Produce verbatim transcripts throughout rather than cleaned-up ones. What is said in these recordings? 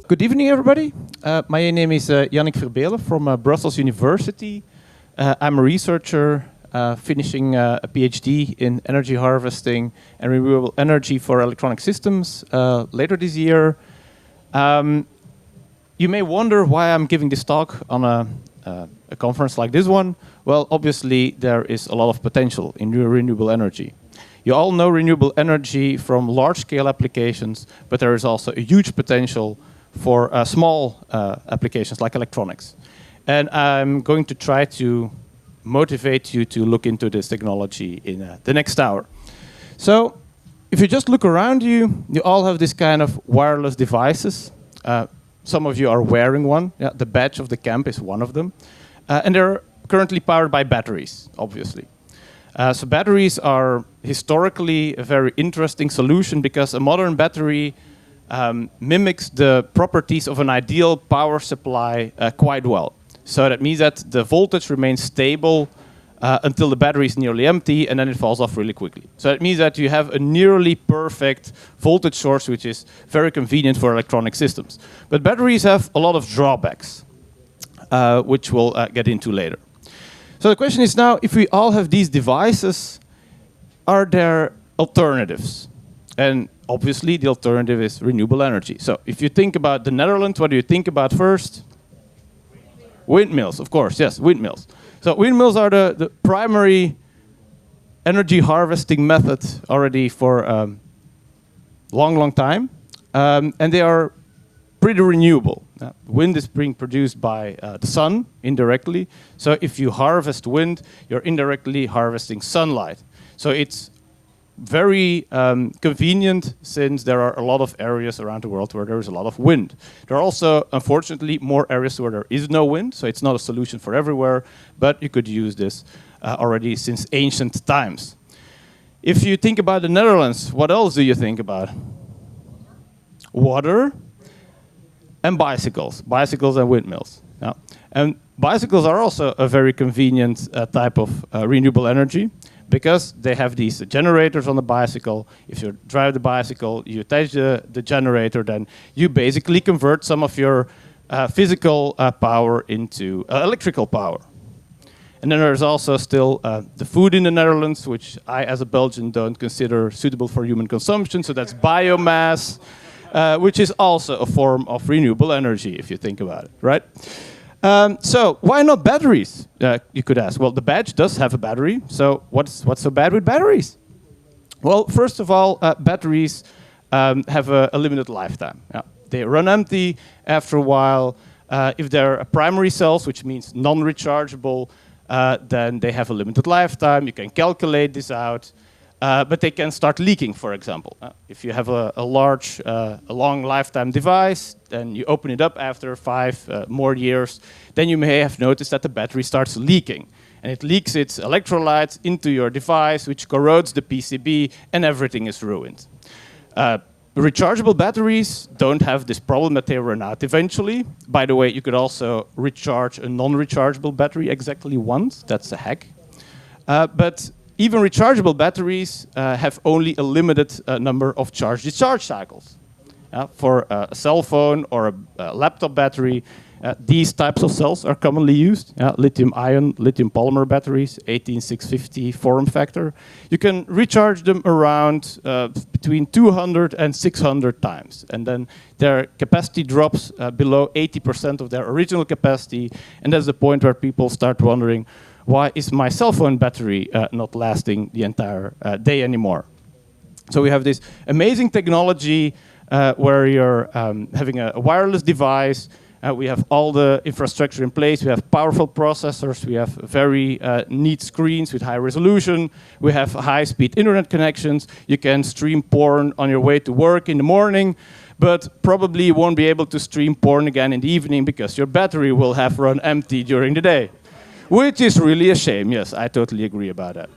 Good evening, everybody. Uh, my name is uh, Yannick Verbeelen from uh, Brussels University. Uh, I'm a researcher uh, finishing uh, a PhD in energy harvesting and renewable energy for electronic systems uh, later this year. Um, you may wonder why I'm giving this talk on a, uh, a conference like this one. Well, obviously, there is a lot of potential in renewable energy. You all know renewable energy from large-scale applications, but there is also a huge potential for uh, small uh, applications like electronics. And I'm going to try to motivate you to look into this technology in uh, the next hour. So if you just look around you, you all have this kind of wireless devices. Uh, some of you are wearing one. Yeah, the badge of the camp is one of them. Uh, and they're currently powered by batteries, obviously. Uh, so batteries are historically a very interesting solution because a modern battery Um, mimics the properties of an ideal power supply uh, quite well. So that means that the voltage remains stable uh, until the battery is nearly empty, and then it falls off really quickly. So that means that you have a nearly perfect voltage source, which is very convenient for electronic systems. But batteries have a lot of drawbacks, uh, which we'll uh, get into later. So the question is now, if we all have these devices, are there alternatives? And obviously, the alternative is renewable energy. So if you think about the Netherlands, what do you think about first? Windmills, of course, yes, windmills. So windmills are the, the primary energy harvesting method already for a um, long, long time. Um, and they are pretty renewable. Uh, wind is being produced by uh, the sun indirectly. So if you harvest wind, you're indirectly harvesting sunlight. So it's very um, convenient since there are a lot of areas around the world where there is a lot of wind. There are also, unfortunately, more areas where there is no wind, so it's not a solution for everywhere, but you could use this uh, already since ancient times. If you think about the Netherlands, what else do you think about? Water and bicycles, bicycles and windmills. Yeah. And bicycles are also a very convenient uh, type of uh, renewable energy, because they have these generators on the bicycle. If you drive the bicycle, you attach the, the generator, then you basically convert some of your uh, physical uh, power into uh, electrical power. And then there's also still uh, the food in the Netherlands, which I, as a Belgian, don't consider suitable for human consumption. So that's biomass, uh, which is also a form of renewable energy, if you think about it, right? Um, so why not batteries, uh, you could ask. Well, the badge does have a battery, so what's, what's so bad with batteries? Well, first of all, uh, batteries um, have a, a limited lifetime. Yeah. They run empty after a while. Uh, if they're primary cells, which means non-rechargeable, uh, then they have a limited lifetime. You can calculate this out. Uh, but they can start leaking, for example. Uh, if you have a, a large, uh, a long lifetime device, then you open it up after five uh, more years, then you may have noticed that the battery starts leaking. And it leaks its electrolytes into your device, which corrodes the P C B, and everything is ruined. Uh, rechargeable batteries don't have this problem that they run out eventually. By the way, you could also recharge a non-rechargeable battery exactly once. That's a hack. Uh, but Even rechargeable batteries uh, have only a limited uh, number of charge-discharge cycles. Uh, for uh, a cell phone or a, a laptop battery, uh, these types of cells are commonly used. Uh, lithium-ion, lithium polymer batteries, eighteen six fifty form factor. You can recharge them around uh, between two hundred and six hundred times. And then their capacity drops uh, below eighty percent of their original capacity. And that's the point where people start wondering, why is my cell phone battery uh, not lasting the entire uh, day anymore? So we have this amazing technology uh, where you're um, having a, a wireless device. Uh, we have all the infrastructure in place. We have powerful processors. We have very uh, neat screens with high resolution. We have high-speed internet connections. You can stream porn on your way to work in the morning, but probably you won't be able to stream porn again in the evening because your battery will have run empty during the day. Which is really a shame. Yes, I totally agree about that.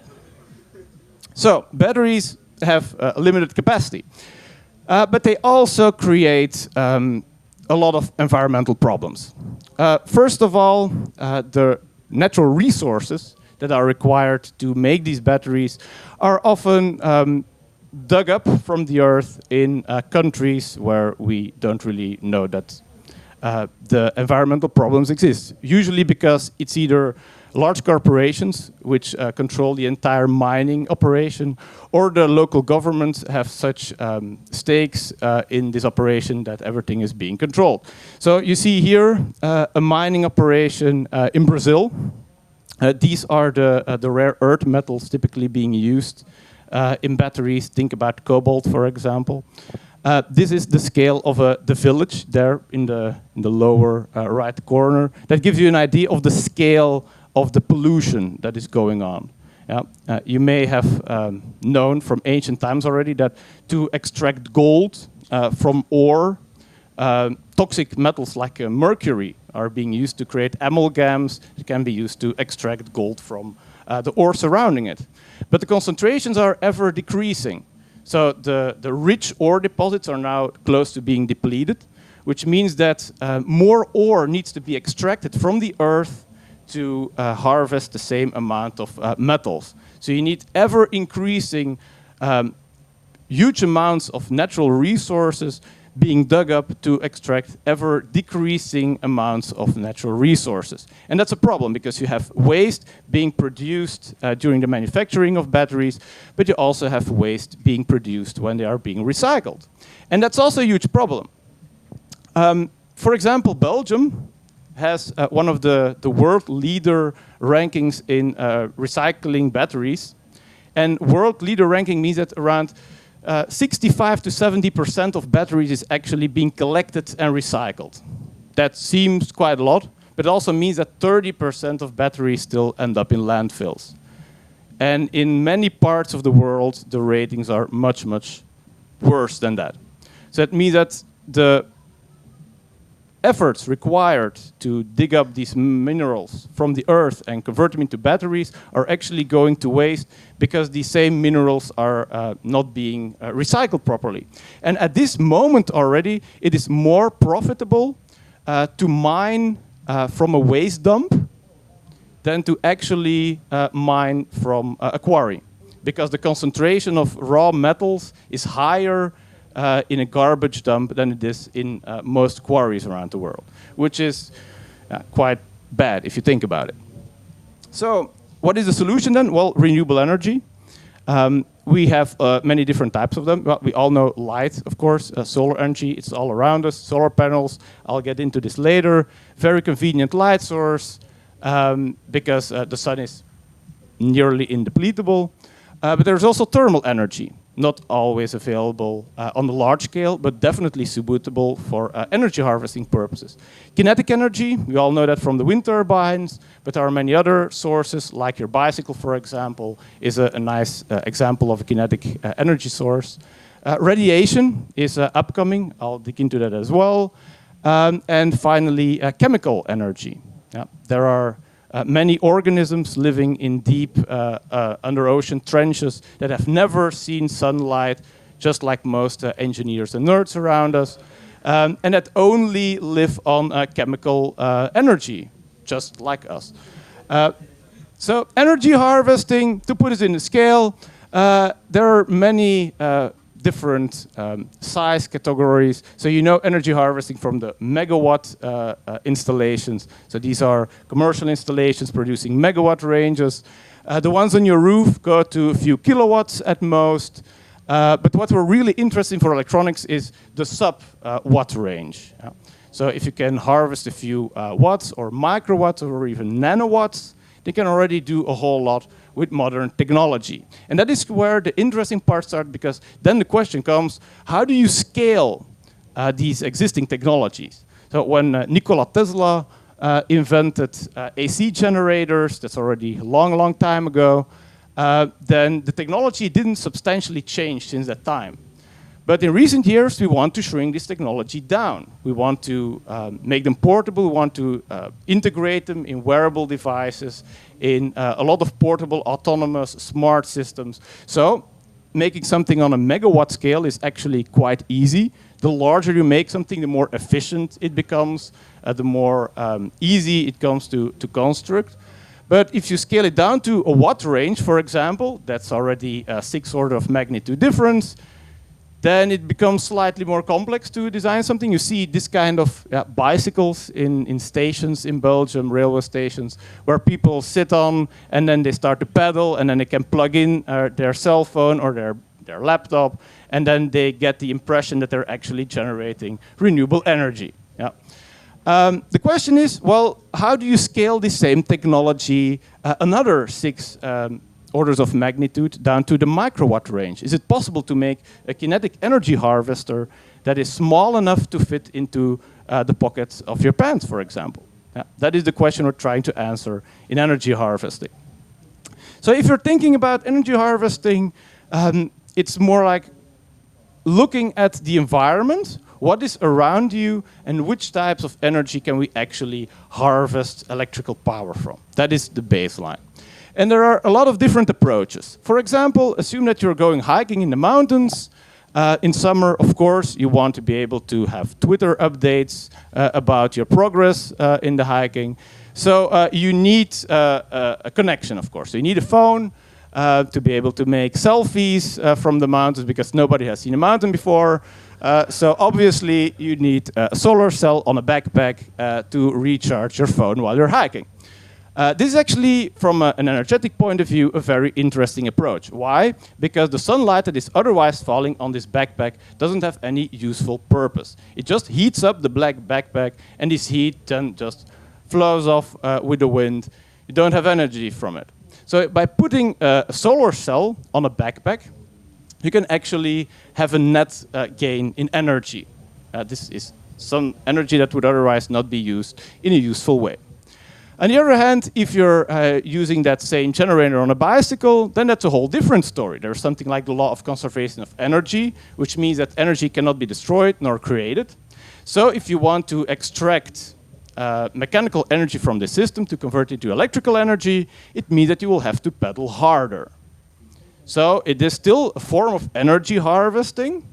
So batteries have a limited capacity, uh, but they also create um, a lot of environmental problems. Uh, first of all, uh, the natural resources that are required to make these batteries are often um, dug up from the earth in uh, countries where we don't really know that uh, the environmental problems exist. Usually because it's either large corporations which uh, control the entire mining operation, or the local governments have such um, stakes uh, in this operation that everything is being controlled. So you see here uh, a mining operation uh, in Brazil. Uh, these are the, uh, the rare earth metals typically being used uh, in batteries. Think about cobalt, for example. Uh, this is the scale of uh, the village there in the, in the lower uh, right corner. That gives you an idea of the scale of the pollution that is going on. Yeah. Uh, you may have um, known from ancient times already that to extract gold uh, from ore, uh, toxic metals like uh, mercury are being used to create amalgams that can be used to extract gold from uh, the ore surrounding it. But the concentrations are ever decreasing. So the, the rich ore deposits are now close to being depleted, which means that uh, more ore needs to be extracted from the earth to uh, harvest the same amount of uh, metals. So you need ever increasing um, huge amounts of natural resources being dug up to extract ever decreasing amounts of natural resources. And that's a problem because you have waste being produced uh, during the manufacturing of batteries, but you also have waste being produced when they are being recycled. And that's also a huge problem. Um, for example, Belgium has uh, one of the, the world leader rankings in uh, recycling batteries. And world leader ranking means that around uh, sixty-five to seventy percent of batteries is actually being collected and recycled. That seems quite a lot, but it also means that thirty percent of batteries still end up in landfills. And in many parts of the world, the ratings are much, much worse than that. So that means that the efforts required to dig up these minerals from the earth and convert them into batteries are actually going to waste because these same minerals are uh, not being uh, recycled properly. And at this moment already, it is more profitable uh, to mine uh, from a waste dump than to actually uh, mine from uh, a quarry, because the concentration of raw metals is higher Uh, in a garbage dump than it is in uh, most quarries around the world, which is uh, quite bad if you think about it. So what is the solution then? Well, renewable energy. Um, we have uh, many different types of them. Well, we all know light, of course, uh, solar energy, it's all around us, solar panels, I'll get into this later. Very convenient light source um, because uh, the sun is nearly indepletable. Uh, but there's also thermal energy. Not always available uh, on the large scale, but definitely suitable for uh, energy harvesting purposes. Kinetic energy, we all know that from the wind turbines, but there are many other sources, like your bicycle, for example, is a, a nice uh, example of a kinetic uh, energy source. Uh, radiation is uh, upcoming, I'll dig into that as well. Um, and finally, uh, chemical energy. Yeah, there are Uh, many organisms living in deep uh, uh, under ocean trenches that have never seen sunlight, just like most uh, engineers and nerds around us, um, and that only live on uh, chemical uh, energy, just like us. Uh, so energy harvesting, to put it in the scale, uh, there are many uh, different um, size categories. So you know energy harvesting from the megawatt uh, uh, installations. So these are commercial installations producing megawatt ranges. Uh, the ones on your roof go to a few kilowatts at most. Uh, but what we're really interested in for electronics is the sub-watt uh, range. Yeah. So if you can harvest a few uh, watts or microwatts or even nanowatts, they can already do a whole lot with modern technology. And that is where the interesting part starts, because then the question comes, how do you scale uh, these existing technologies? So when uh, Nikola Tesla uh, invented uh, A C generators, that's already a long, long time ago, uh, then the technology didn't substantially change since that time. But in recent years, we want to shrink this technology down. We want to um, make them portable. We want to uh, integrate them in wearable devices, in uh, a lot of portable, autonomous, smart systems. So making something on a megawatt scale is actually quite easy. The larger you make something, the more efficient it becomes, uh, the more um, easy it comes to, to construct. But if you scale it down to a watt range, for example, that's already a six order of magnitude difference, then it becomes slightly more complex to design something. You see this kind of yeah, bicycles in, in stations in Belgium, railway stations, where people sit on and then they start to pedal and then they can plug in uh, their cell phone or their, their laptop, and then they get the impression that they're actually generating renewable energy. Yeah. Um, the question is, well, how do you scale the same technology uh, another six um, orders of magnitude down to the microwatt range? Is it possible to make a kinetic energy harvester that is small enough to fit into uh, the pockets of your pants, for example? Yeah, that is the question we're trying to answer in energy harvesting. So if you're thinking about energy harvesting, um, it's more like looking at the environment, what is around you, and which types of energy can we actually harvest electrical power from. That is the baseline. And there are a lot of different approaches. For example, assume that you're going hiking in the mountains. Uh, in summer, of course, you want to be able to have Twitter updates uh, about your progress uh, in the hiking. So uh, you need uh, uh, a connection, of course. So you need a phone uh, to be able to make selfies uh, from the mountains, because nobody has seen a mountain before. Uh, so obviously, you need a solar cell on a backpack uh, to recharge your phone while you're hiking. Uh, this is actually, from a, an energetic point of view, a very interesting approach. Why? Because the sunlight that is otherwise falling on this backpack doesn't have any useful purpose. It just heats up the black backpack, and this heat then just flows off uh, with the wind. You don't have energy from it. So by putting a solar cell on a backpack, you can actually have a net uh, gain in energy. Uh, this is some energy that would otherwise not be used in a useful way. On the other hand, if you're uh, using that same generator on a bicycle, then that's a whole different story. There's something like the law of conservation of energy, which means that energy cannot be destroyed nor created. So if you want to extract uh, mechanical energy from the system to convert it to electrical energy, it means that you will have to pedal harder. So it is still a form of energy harvesting,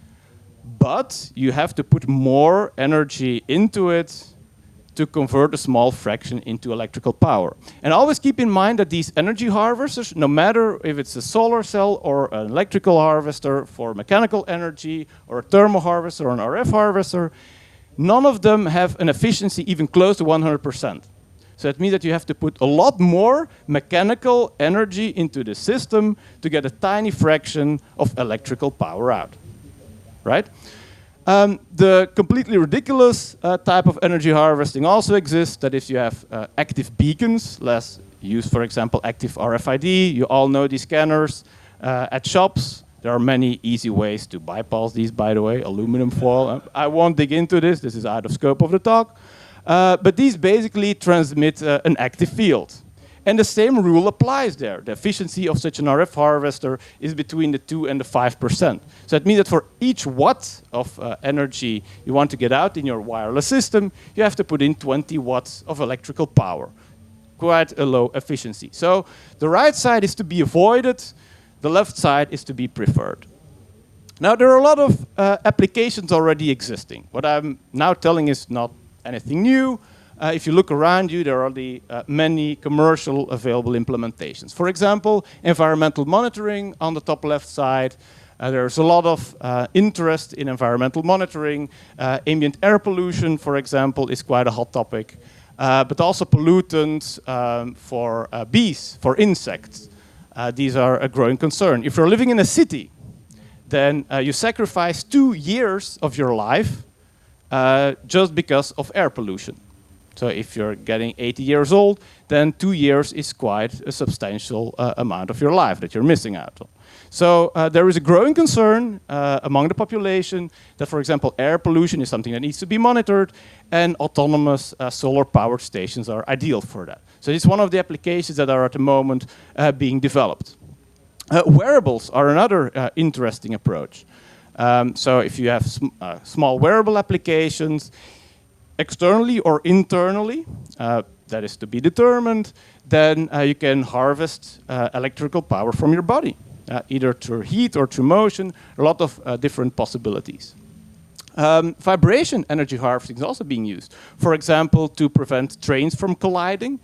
but you have to put more energy into it to convert a small fraction into electrical power. And always keep in mind that these energy harvesters, no matter if it's a solar cell or an electrical harvester for mechanical energy, or a thermal harvester or an R F harvester, none of them have an efficiency even close to one hundred percent. So that means that you have to put a lot more mechanical energy into the system to get a tiny fraction of electrical power out, right? Um, the completely ridiculous uh, type of energy harvesting also exists, that if you have uh, active beacons, less use, for example, active R F I D. You all know these scanners uh, at shops. There are many easy ways to bypass these, by the way, aluminum foil. I won't dig into this, this is out of scope of the talk. Uh, but these basically transmit uh, an active field. And the same rule applies there. The efficiency of such an R F harvester is between the two and the five percent. So that means that for each watt of uh, energy you want to get out in your wireless system, you have to put in twenty watts of electrical power. Quite a low efficiency. So the right side is to be avoided, the left side is to be preferred. Now there are a lot of uh, applications already existing. What I'm now telling is not anything new. Uh, if you look around you, there are the, uh, many commercial available implementations. For example, environmental monitoring on the top left side. Uh, there's a lot of uh, interest in environmental monitoring. Uh, ambient air pollution, for example, is quite a hot topic. Uh, but also pollutants um, for uh, bees, for insects. Uh, these are a growing concern. If you're living in a city, then uh, you sacrifice two years of your life uh, just because of air pollution. So if you're getting eighty years old, then two years is quite a substantial uh, amount of your life that you're missing out on. So uh, there is a growing concern uh, among the population that, for example, air pollution is something that needs to be monitored, and autonomous uh, solar-powered stations are ideal for that. So it's one of the applications that are at the moment uh, being developed. Uh, wearables are another uh, interesting approach. Um, so if you have sm uh, small wearable applications, externally or internally, uh, that is to be determined, then uh, you can harvest uh, electrical power from your body, uh, either through heat or through motion, a lot of uh, different possibilities. Um, vibration energy harvesting is also being used, for example, to prevent trains from colliding.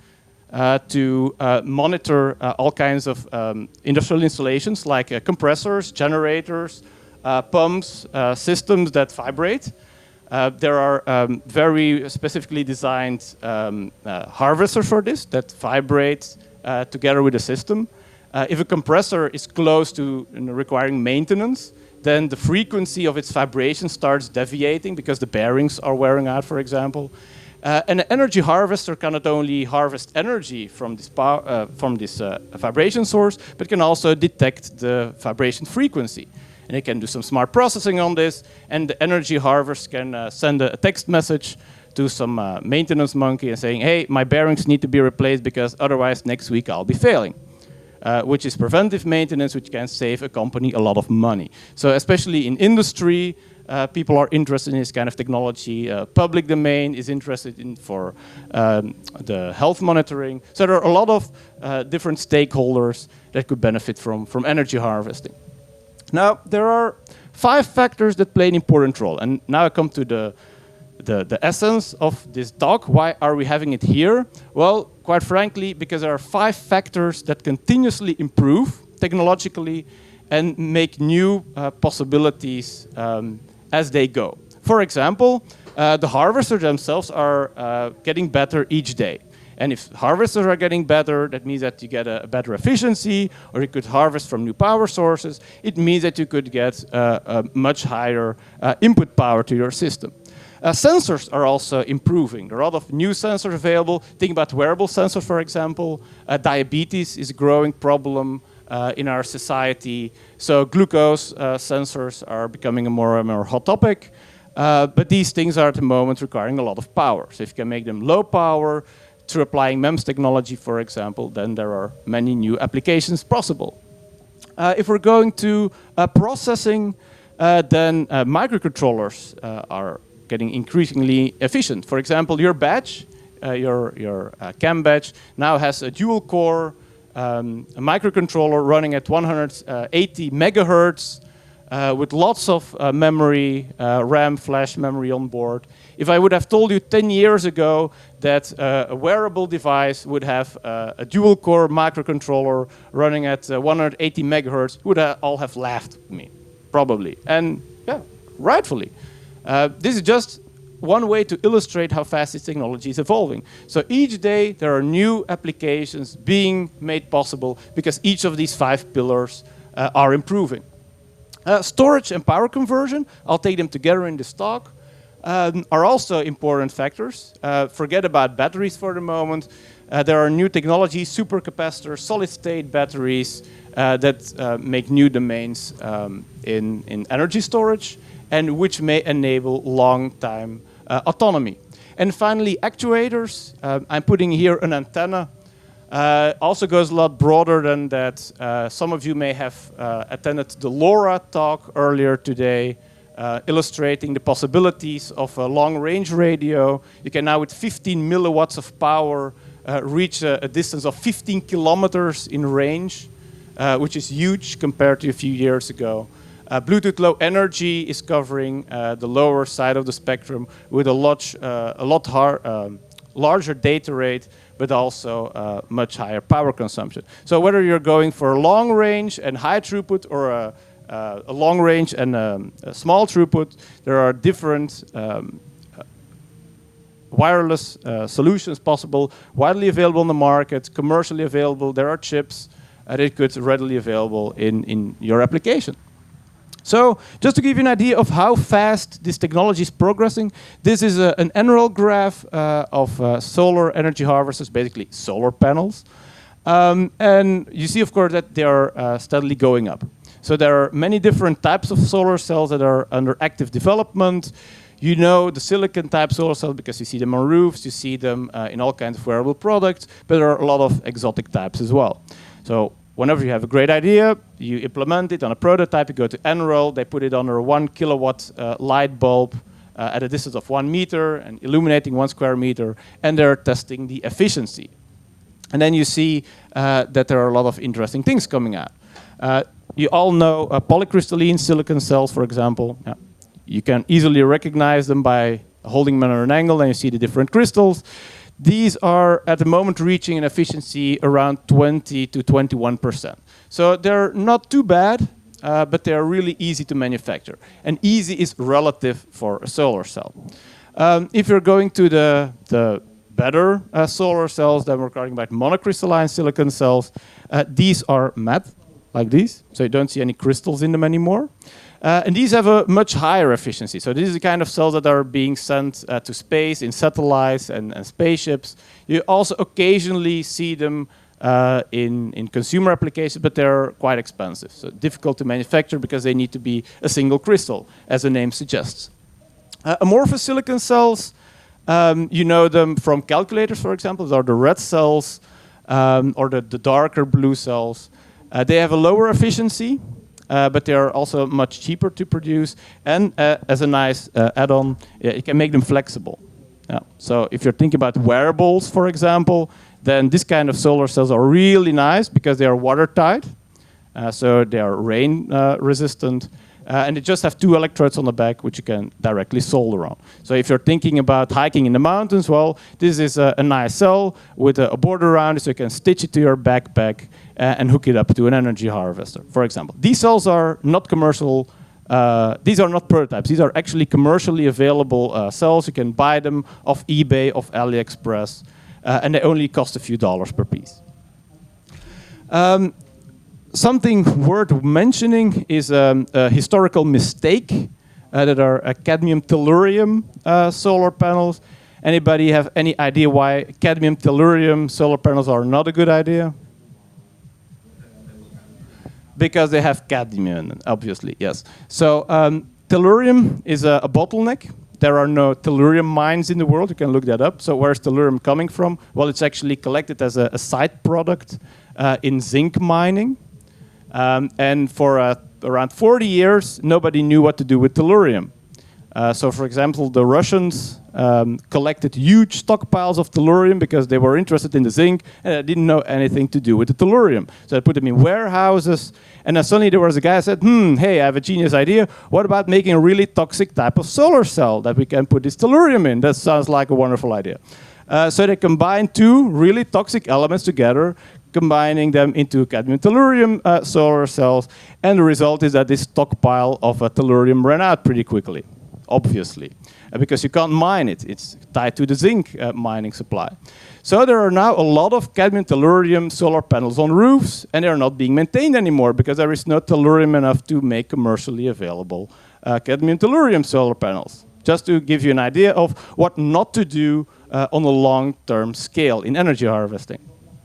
uh, to uh, monitor uh, all kinds of um, industrial installations like uh, compressors, generators, uh, pumps, uh, systems that vibrate. Uh, there are um, very specifically designed um, uh, harvesters for this that vibrate uh, together with the system. Uh, if a compressor is close to you know, requiring maintenance, then the frequency of its vibration starts deviating because the bearings are wearing out, for example. Uh, and an energy harvester can not only harvest energy from this, power, uh, from this uh, vibration source, but can also detect the vibration frequency. And it can do some smart processing on this, and the energy harvest can uh, send a, a text message to some uh, maintenance monkey and saying, hey, my bearings need to be replaced because otherwise next week I'll be failing. Uh, which is preventive maintenance, which can save a company a lot of money. So especially in industry, uh, people are interested in this kind of technology. Uh, public domain is interested in for um, the health monitoring. So there are a lot of uh, different stakeholders that could benefit from, from energy harvesting. Now, there are five factors that play an important role. And now I come to the The, the essence of this talk. Why are we having it here? Well, quite frankly, because there are five factors that continuously improve technologically and make new uh, possibilities um, as they go. For example, uh, the harvesters themselves are uh, getting better each day. And if harvesters are getting better, that means that you get a, a better efficiency, or you could harvest from new power sources. It means that you could get uh, a much higher uh, input power to your system. Uh, sensors are also improving. There are a lot of new sensors available. Think about wearable sensors, for example. Uh, diabetes is a growing problem uh, in our society. So glucose uh, sensors are becoming a more and more hot topic. Uh, but these things are at the moment requiring a lot of power. So if you can make them low power through applying MEMS technology, for example, then there are many new applications possible. Uh, if we're going to uh, processing, uh, then uh, microcontrollers uh, are getting increasingly efficient. For example, your badge, uh, your, your uh, CAM badge, now has a dual core um, a microcontroller running at one hundred eighty megahertz uh, with lots of uh, memory, uh, RAM, flash memory on board. If I would have told you ten years ago that uh, a wearable device would have uh, a dual core microcontroller running at uh, one hundred eighty megahertz, you would ha all have laughed at me, probably. And yeah, rightfully. Uh, this is just one way to illustrate how fast this technology is evolving. So each day there are new applications being made possible because each of these five pillars uh, are improving. Uh, storage and power conversion, I'll take them together in this talk, um, are also important factors. Uh, forget about batteries for the moment. Uh, there are new technologies, supercapacitors, solid-state batteries uh, that uh, make new domains um, in, in energy storage, and which may enable long-time uh, autonomy. And finally, actuators. Uh, I'm putting here an antenna. Uh, also goes a lot broader than that. Uh, some of you may have uh, attended the LoRa talk earlier today, uh, illustrating the possibilities of a long-range radio. You can now, with fifteen milliwatts of power, uh, reach a, a distance of fifteen kilometers in range, uh, which is huge compared to a few years ago. Uh, Bluetooth Low Energy is covering uh, the lower side of the spectrum with a lot, uh, a lot har um, larger data rate, but also uh, much higher power consumption. So whether you're going for long range and high throughput, or a, uh, a long range and um, a small throughput, there are different um, uh, wireless uh, solutions possible, widely available on the market, commercially available. There are chips that it could readily available in, in your application. So just to give you an idea of how fast this technology is progressing, this is a, an annual graph uh, of uh, solar energy harvesters, basically solar panels. Um, and you see, of course, that they are uh, steadily going up. So there are many different types of solar cells that are under active development. You know the silicon type solar cells because you see them on roofs, you see them uh, in all kinds of wearable products, but there are a lot of exotic types as well. So whenever you have a great idea, you implement it on a prototype, you go to Enroll, they put it under a one kilowatt uh, light bulb uh, at a distance of one meter and illuminating one square meter, and they're testing the efficiency. And then you see uh, that there are a lot of interesting things coming out. Uh, you all know uh, polycrystalline silicon cells, for example. Yeah. You can easily recognize them by holding them at an angle, and you see the different crystals. these are at the moment reaching an efficiency around twenty to twenty-one percent. So they're not too bad, uh, but they're really easy to manufacture. And easy is relative for a solar cell. Um, if you're going to the, the better uh, solar cells, then we're talking about monocrystalline silicon cells. Uh, these are matte, like these, so you don't see any crystals in them anymore. Uh, and these have a much higher efficiency. So this is the kind of cells that are being sent uh, to space in satellites and, and spaceships. You also occasionally see them uh, in, in consumer applications, but they're quite expensive. So difficult to manufacture because they need to be a single crystal, as the name suggests. Uh, amorphous silicon cells, um, you know them from calculators, for example. Those are the red cells um, or the, the darker blue cells. Uh, they have a lower efficiency. Uh, but they are also much cheaper to produce, and uh, as a nice uh, add-on, yeah, you can make them flexible. Yeah. So if you're thinking about wearables, for example, then this kind of solar cells are really nice because they are watertight, uh, so they are rain uh, resistant, uh, and they just have two electrodes on the back which you can directly solder on. So if you're thinking about hiking in the mountains, well, this is a, a nice cell with a, a border around it, so you can stitch it to your backpack uh, and hook it up to an energy harvester, for example. These cells are not commercial. Uh, these are not prototypes. These are actually commercially available uh, cells. You can buy them off eBay, off AliExpress, uh, and they only cost a few dollars per piece. Um, something worth mentioning is um, a historical mistake uh, that are uh, cadmium tellurium uh, solar panels. Anybody have any idea why cadmium tellurium solar panels are not a good idea? Because they have cadmium, obviously, yes. So um, tellurium is a, a bottleneck. There are no tellurium mines in the world. You can look that up. So where's tellurium coming from? Well, it's actually collected as a, a side product uh, in zinc mining. Um, and for uh, around forty years, nobody knew what to do with tellurium. Uh, so for example, the Russians um, collected huge stockpiles of tellurium because they were interested in the zinc and they didn't know anything to do with the tellurium. So they put them in warehouses, and then suddenly there was a guy who said, hmm, hey, I have a genius idea. What about making a really toxic type of solar cell that we can put this tellurium in? That sounds like a wonderful idea. Uh, so they combined two really toxic elements together, combining them into cadmium tellurium uh, solar cells, and the result is that this stockpile of uh, tellurium ran out pretty quickly. Obviously, uh, because you can't mine it. It's tied to the zinc uh, mining supply. So there are now a lot of cadmium tellurium solar panels on roofs, and they're not being maintained anymore because there is no tellurium enough to make commercially available uh, cadmium tellurium solar panels. Just to give you an idea of what not to do uh, on a long-term scale in energy harvesting.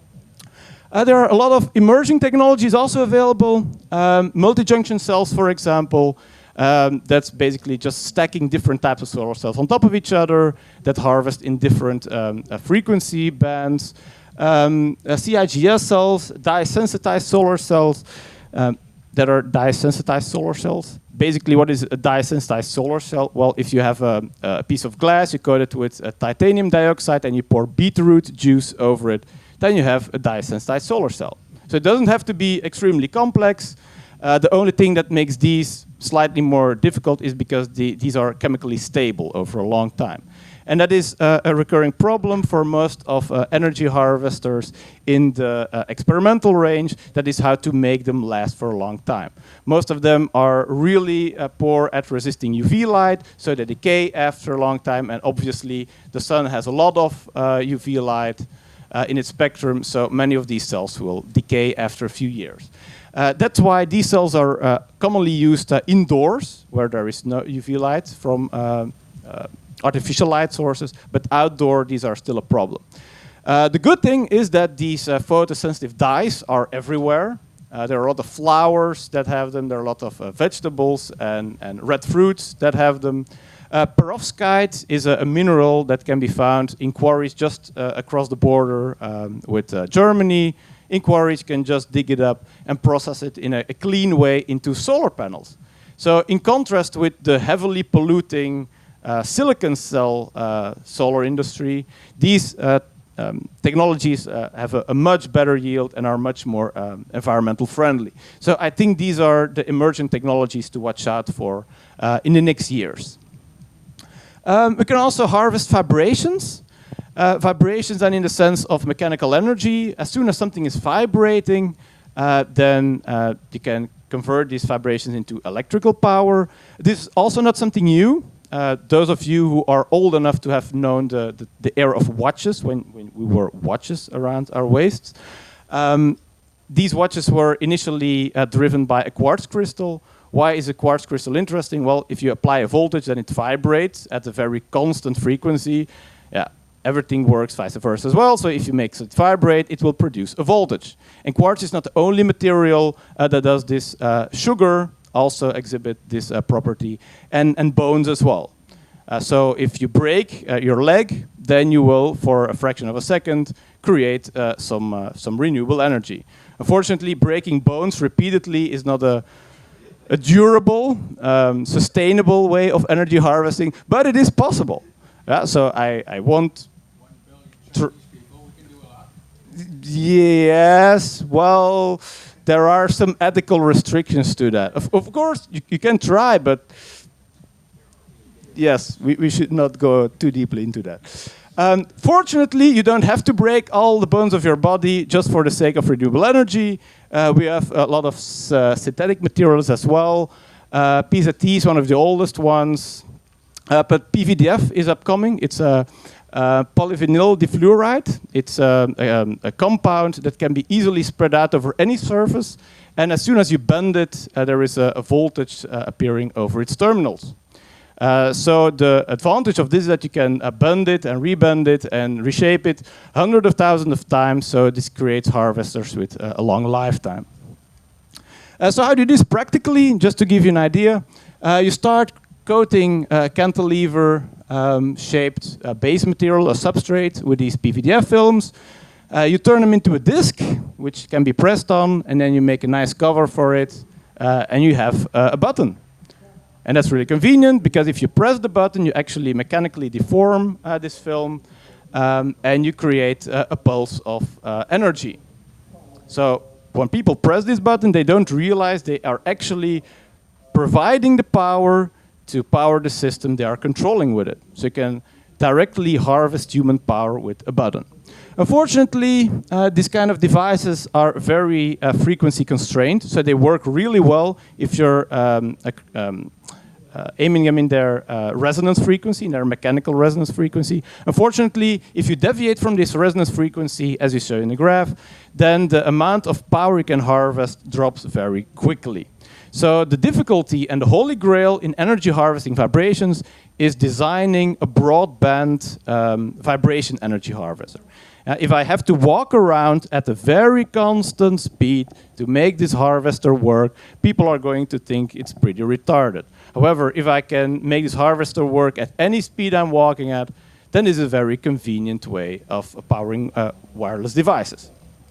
Uh, there are a lot of emerging technologies also available. Um, multi-junction cells, for example. Um, that's basically just stacking different types of solar cells on top of each other that harvest in different um, uh, frequency bands. Um, uh, C I G S cells, dye-sensitized solar cells um, that are dye-sensitized solar cells. Basically, what is a dye-sensitized solar cell? Well, if you have a, a piece of glass, you coat it with uh, titanium dioxide and you pour beetroot juice over it, then you have a dye-sensitized solar cell. So it doesn't have to be extremely complex. Uh, the only thing that makes these slightly more difficult is because the, these are chemically stable over a long time. And that is uh, a recurring problem for most of uh, energy harvesters in the uh, experimental range. That is how to make them last for a long time. Most of them are really uh, poor at resisting U V light, so they decay after a long time. And obviously, the sun has a lot of uh, U V light uh, in its spectrum, so many of these cells will decay after a few years. Uh, that's why these cells are uh, commonly used uh, indoors, where there is no U V light from uh, uh, artificial light sources, but outdoor, these are still a problem. Uh, the good thing is that these uh, photosensitive dyes are everywhere. Uh, there are a lot of flowers that have them. There are a lot of uh, vegetables and, and red fruits that have them. Uh, perovskite is a, a mineral that can be found in quarries just uh, across the border um, with uh, Germany. In quarries, you can just dig it up and process it in a, a clean way into solar panels. So in contrast with the heavily polluting uh, silicon cell uh, solar industry, these uh, um, technologies uh, have a, a much better yield and are much more um, environmental friendly. So I think these are the emerging technologies to watch out for uh, in the next years. Um, we can also harvest vibrations. Uh, vibrations then in the sense of mechanical energy. As soon as something is vibrating, uh, then uh, you can convert these vibrations into electrical power. This is also not something new. Uh, those of you who are old enough to have known the, the, the era of watches, when, when we wore watches around our waists, um, these watches were initially uh, driven by a quartz crystal. Why is a quartz crystal interesting? Well, if you apply a voltage, then it vibrates at a very constant frequency. Yeah, everything works vice versa as well. So if you make it vibrate, it will produce a voltage. And quartz is not the only material uh, that does this. Uh, sugar also exhibit this uh, property, and, and bones as well. Uh, so if you break uh, your leg, then you will, for a fraction of a second, create uh, some, uh, some renewable energy. Unfortunately, breaking bones repeatedly is not a, a durable, um, sustainable way of energy harvesting, but it is possible. Yeah, so I, I won't... Yes, well, there are some ethical restrictions to that. Of, of course, you, you can try, but yes, we, we should not go too deeply into that. Um, fortunately, you don't have to break all the bones of your body just for the sake of renewable energy. Uh, we have a lot of uh, synthetic materials as well. Uh, P Z T is one of the oldest ones, uh, but P V D F is upcoming. It's a Uh, polyvinyl difluoride. It's uh, um, a compound that can be easily spread out over any surface, and as soon as you bend it, uh, there is a, a voltage uh, appearing over its terminals. Uh, so the advantage of this is that you can uh, bend it and rebend it and reshape it hundreds of thousands of times, so this creates harvesters with uh, a long lifetime. Uh, so how do you do this practically? Just to give you an idea, uh, you start coating uh, cantilever um, shaped uh, base material, a substrate, with these P V D F films. Uh, you turn them into a disc, which can be pressed on, and then you make a nice cover for it, uh, and you have uh, a button. And that's really convenient, because if you press the button, you actually mechanically deform uh, this film, um, and you create uh, a pulse of uh, energy. So when people press this button, they don't realize they are actually providing the power to power the system they are controlling with it. So you can directly harvest human power with a button. Unfortunately, uh, these kind of devices are very uh, frequency constrained, so they work really well if you're um, um, uh, aiming them in their uh, resonance frequency, in their mechanical resonance frequency. Unfortunately, if you deviate from this resonance frequency, as you show in the graph, then the amount of power you can harvest drops very quickly. So the difficulty and the holy grail in energy harvesting vibrations is designing a broadband um, vibration energy harvester. Uh, if I have to walk around at a very constant speed to make this harvester work, people are going to think it's pretty retarded. However, if I can make this harvester work at any speed I'm walking at, then this is a very convenient way of powering uh, wireless devices.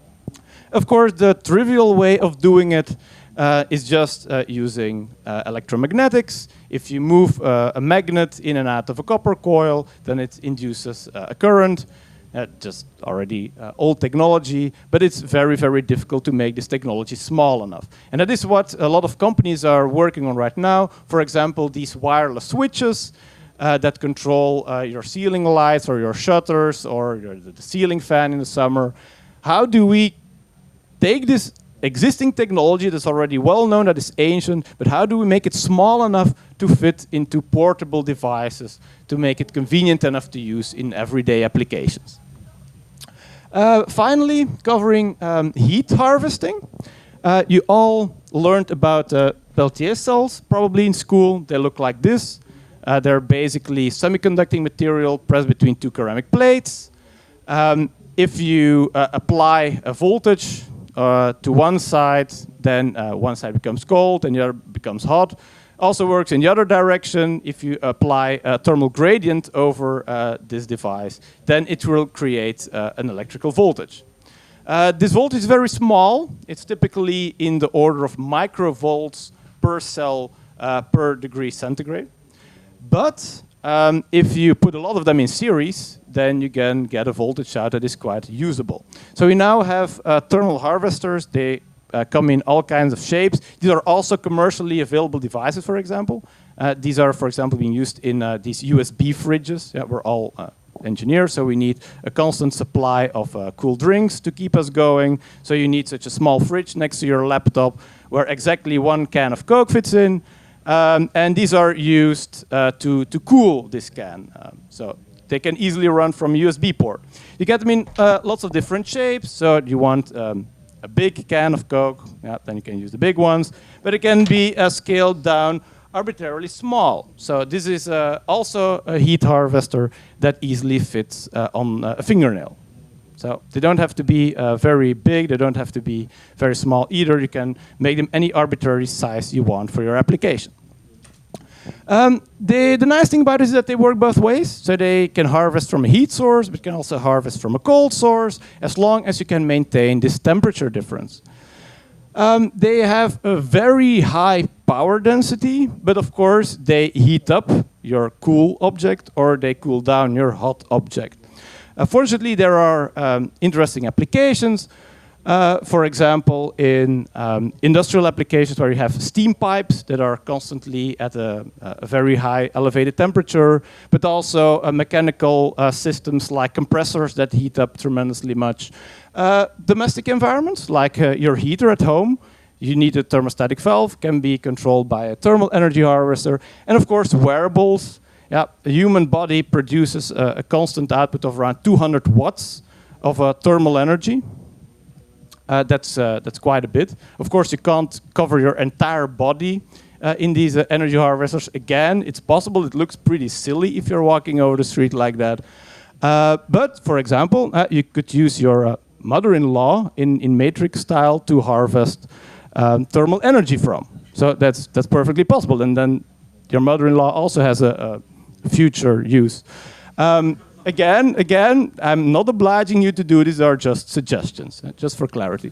Of course, the trivial way of doing it Uh, is just uh, using uh, electromagnetics. If you move uh, a magnet in and out of a copper coil, then it induces uh, a current. Uh, just already uh, old technology, but it's very, very difficult to make this technology small enough. And that is what a lot of companies are working on right now. For example, these wireless switches uh, that control uh, your ceiling lights or your shutters or your, the ceiling fan in the summer. How do we take this existing technology that's already well known, that is ancient, but how do we make it small enough to fit into portable devices, to make it convenient enough to use in everyday applications? Uh, finally, covering um, heat harvesting. Uh, you all learned about uh, Peltier cells, probably in school. They look like this. Uh, they're basically semiconducting material pressed between two ceramic plates. Um, if you uh, apply a voltage Uh, to one side, then uh, one side becomes cold and the other becomes hot. Also works in the other direction. If you apply a thermal gradient over uh, this device, then it will create uh, an electrical voltage. Uh, this voltage is very small. It's typically in the order of microvolts per cell uh, per degree centigrade. But um, if you put a lot of them in series, then you can get a voltage out that is quite usable. So we now have uh, thermal harvesters. They uh, come in all kinds of shapes. These are also commercially available devices, for example. Uh, these are, for example, being used in uh, these U S B fridges. Yeah, we're all uh, engineers, so we need a constant supply of uh, cool drinks to keep us going. So you need such a small fridge next to your laptop where exactly one can of Coke fits in. Um, and these are used uh, to, to cool this can. Um, so they can easily run from a U S B port. You get them in uh, lots of different shapes. So you want um, a big can of Coke, yeah, then you can use the big ones. But it can be uh, scaled down arbitrarily small. So this is uh, also a heat harvester that easily fits uh, on uh, a fingernail. So they don't have to be uh, very big, they don't have to be very small either. You can make them any arbitrary size you want for your application. Um, the, the nice thing about it is that they work both ways. So they can harvest from a heat source, but can also harvest from a cold source, as long as you can maintain this temperature difference. Um, they have a very high power density, but of course they heat up your cool object or they cool down your hot object. Uh, fortunately, there are um, interesting applications. Uh, for example, in um, industrial applications where you have steam pipes that are constantly at a, a very high elevated temperature, but also uh, mechanical uh, systems like compressors that heat up tremendously much. Uh, domestic environments, like uh, your heater at home, you need a thermostatic valve, can be controlled by a thermal energy harvester. And of course, wearables. Yeah, the human body produces a, a constant output of around two hundred watts of uh, thermal energy. Uh, that's, uh, that's quite a bit. Of course, you can't cover your entire body uh, in these uh, energy harvesters. Again, it's possible. It looks pretty silly if you're walking over the street like that. Uh, but, for example, uh, you could use your uh, mother-in-law in, in matrix style to harvest um, thermal energy from. So that's, that's perfectly possible. And then your mother-in-law also has a, a future use. Um, again, again, I'm not obliging you to do this, are just suggestions, uh, just for clarity.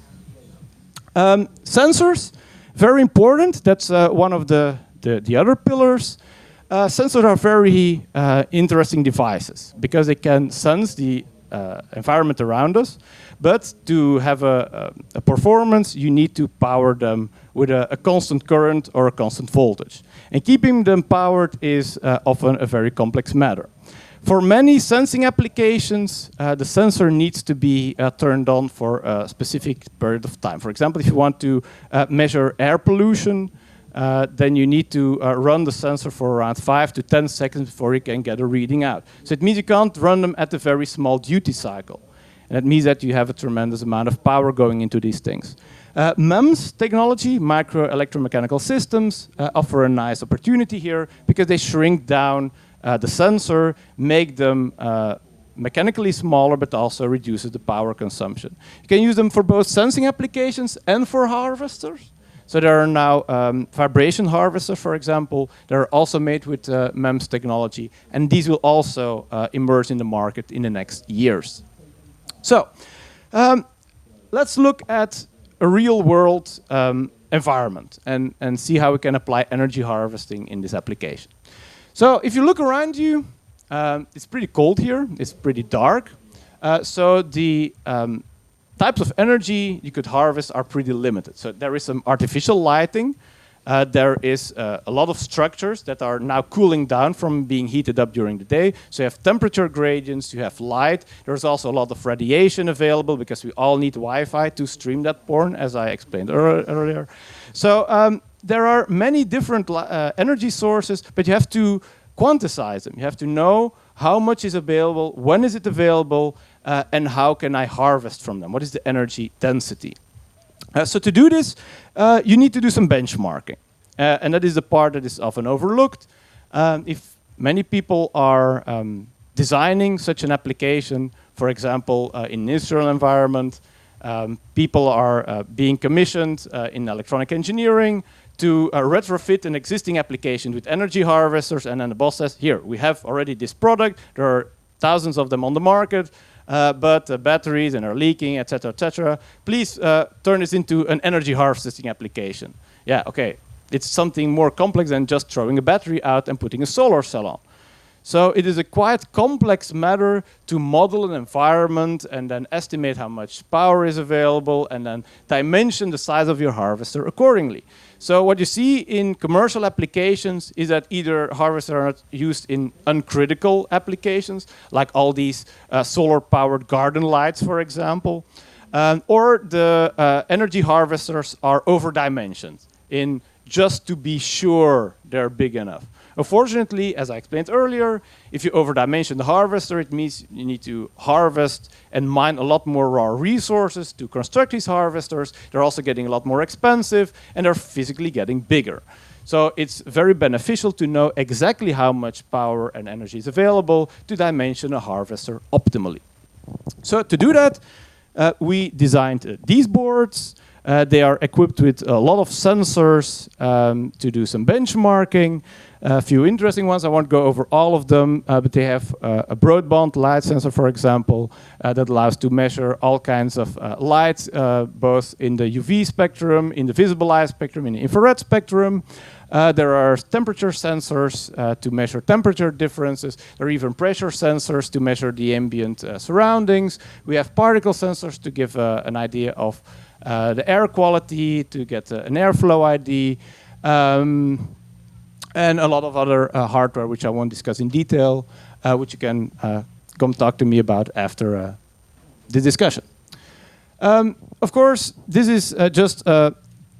Um, sensors, very important. That's uh, one of the, the, the other pillars. Uh, sensors are very uh, interesting devices because they can sense the uh, environment around us, but to have a, a, a performance, you need to power them with a, a constant current or a constant voltage. And keeping them powered is uh, often a very complex matter. For many sensing applications, uh, the sensor needs to be uh, turned on for a specific period of time. For example, if you want to uh, measure air pollution, uh, then you need to uh, run the sensor for around five to ten seconds before you can get a reading out. So it means you can't run them at a very small duty cycle. And that means that you have a tremendous amount of power going into these things. Uh, MEMS technology, micro electromechanical systems, uh, offer a nice opportunity here because they shrink down uh, the sensor, make them uh, mechanically smaller, but also reduces the power consumption. You can use them for both sensing applications and for harvesters. So there are now um, vibration harvesters, for example, that are also made with uh, MEMS technology, and these will also uh, emerge in the market in the next years. So um, let's look at a real-world um, environment and, and see how we can apply energy harvesting in this application. So if you look around you, um, it's pretty cold here, it's pretty dark. Uh, so the um, types of energy you could harvest are pretty limited. So there is some artificial lighting. Uh, there is uh, a lot of structures that are now cooling down from being heated up during the day. So you have temperature gradients, you have light. There's also a lot of radiation available because we all need Wi-Fi to stream that porn, as I explained ear earlier. So um, there are many different uh, energy sources, but you have to quantize them. You have to know how much is available, when is it available, uh, and how can I harvest from them? What is the energy density? Uh, so to do this, uh, you need to do some benchmarking. Uh, and that is the part that is often overlooked. Um, if many people are um, designing such an application, for example, uh, in an industrial environment, um, people are uh, being commissioned uh, in electronic engineering to uh, retrofit an existing application with energy harvesters, and then the boss says, here, we have already this product, there are thousands of them on the market, Uh, but uh, batteries and are leaking, et cetera, et cetera. Please uh, turn this into an energy harvesting application. Yeah, okay. It's something more complex than just throwing a battery out and putting a solar cell on. So it is a quite complex matter to model an environment and then estimate how much power is available and then dimension the size of your harvester accordingly. So what you see in commercial applications is that either harvesters are not used in uncritical applications, like all these uh, solar-powered garden lights, for example, um, or the uh, energy harvesters are over-dimensioned in just to be sure they're big enough. Unfortunately, as I explained earlier, if you overdimension the harvester, it means you need to harvest and mine a lot more raw resources to construct these harvesters. They're also getting a lot more expensive, and they're physically getting bigger. So it's very beneficial to know exactly how much power and energy is available to dimension a harvester optimally. So to do that, uh, we designed uh, these boards. Uh, they are equipped with a lot of sensors um, to do some benchmarking. A few interesting ones. I won't go over all of them, uh, but they have uh, a broadband light sensor, for example, uh, that allows to measure all kinds of uh, light, uh, both in the U V spectrum, in the visible light spectrum, in the infrared spectrum. Uh, there are temperature sensors uh, to measure temperature differences. There are even pressure sensors to measure the ambient uh, surroundings. We have particle sensors to give uh, an idea of uh, the air quality, to get uh, an airflow I D. Um, and a lot of other uh, hardware, which I won't discuss in detail, uh, which you can uh, come talk to me about after uh, the discussion. Um, of course, this is uh, just a,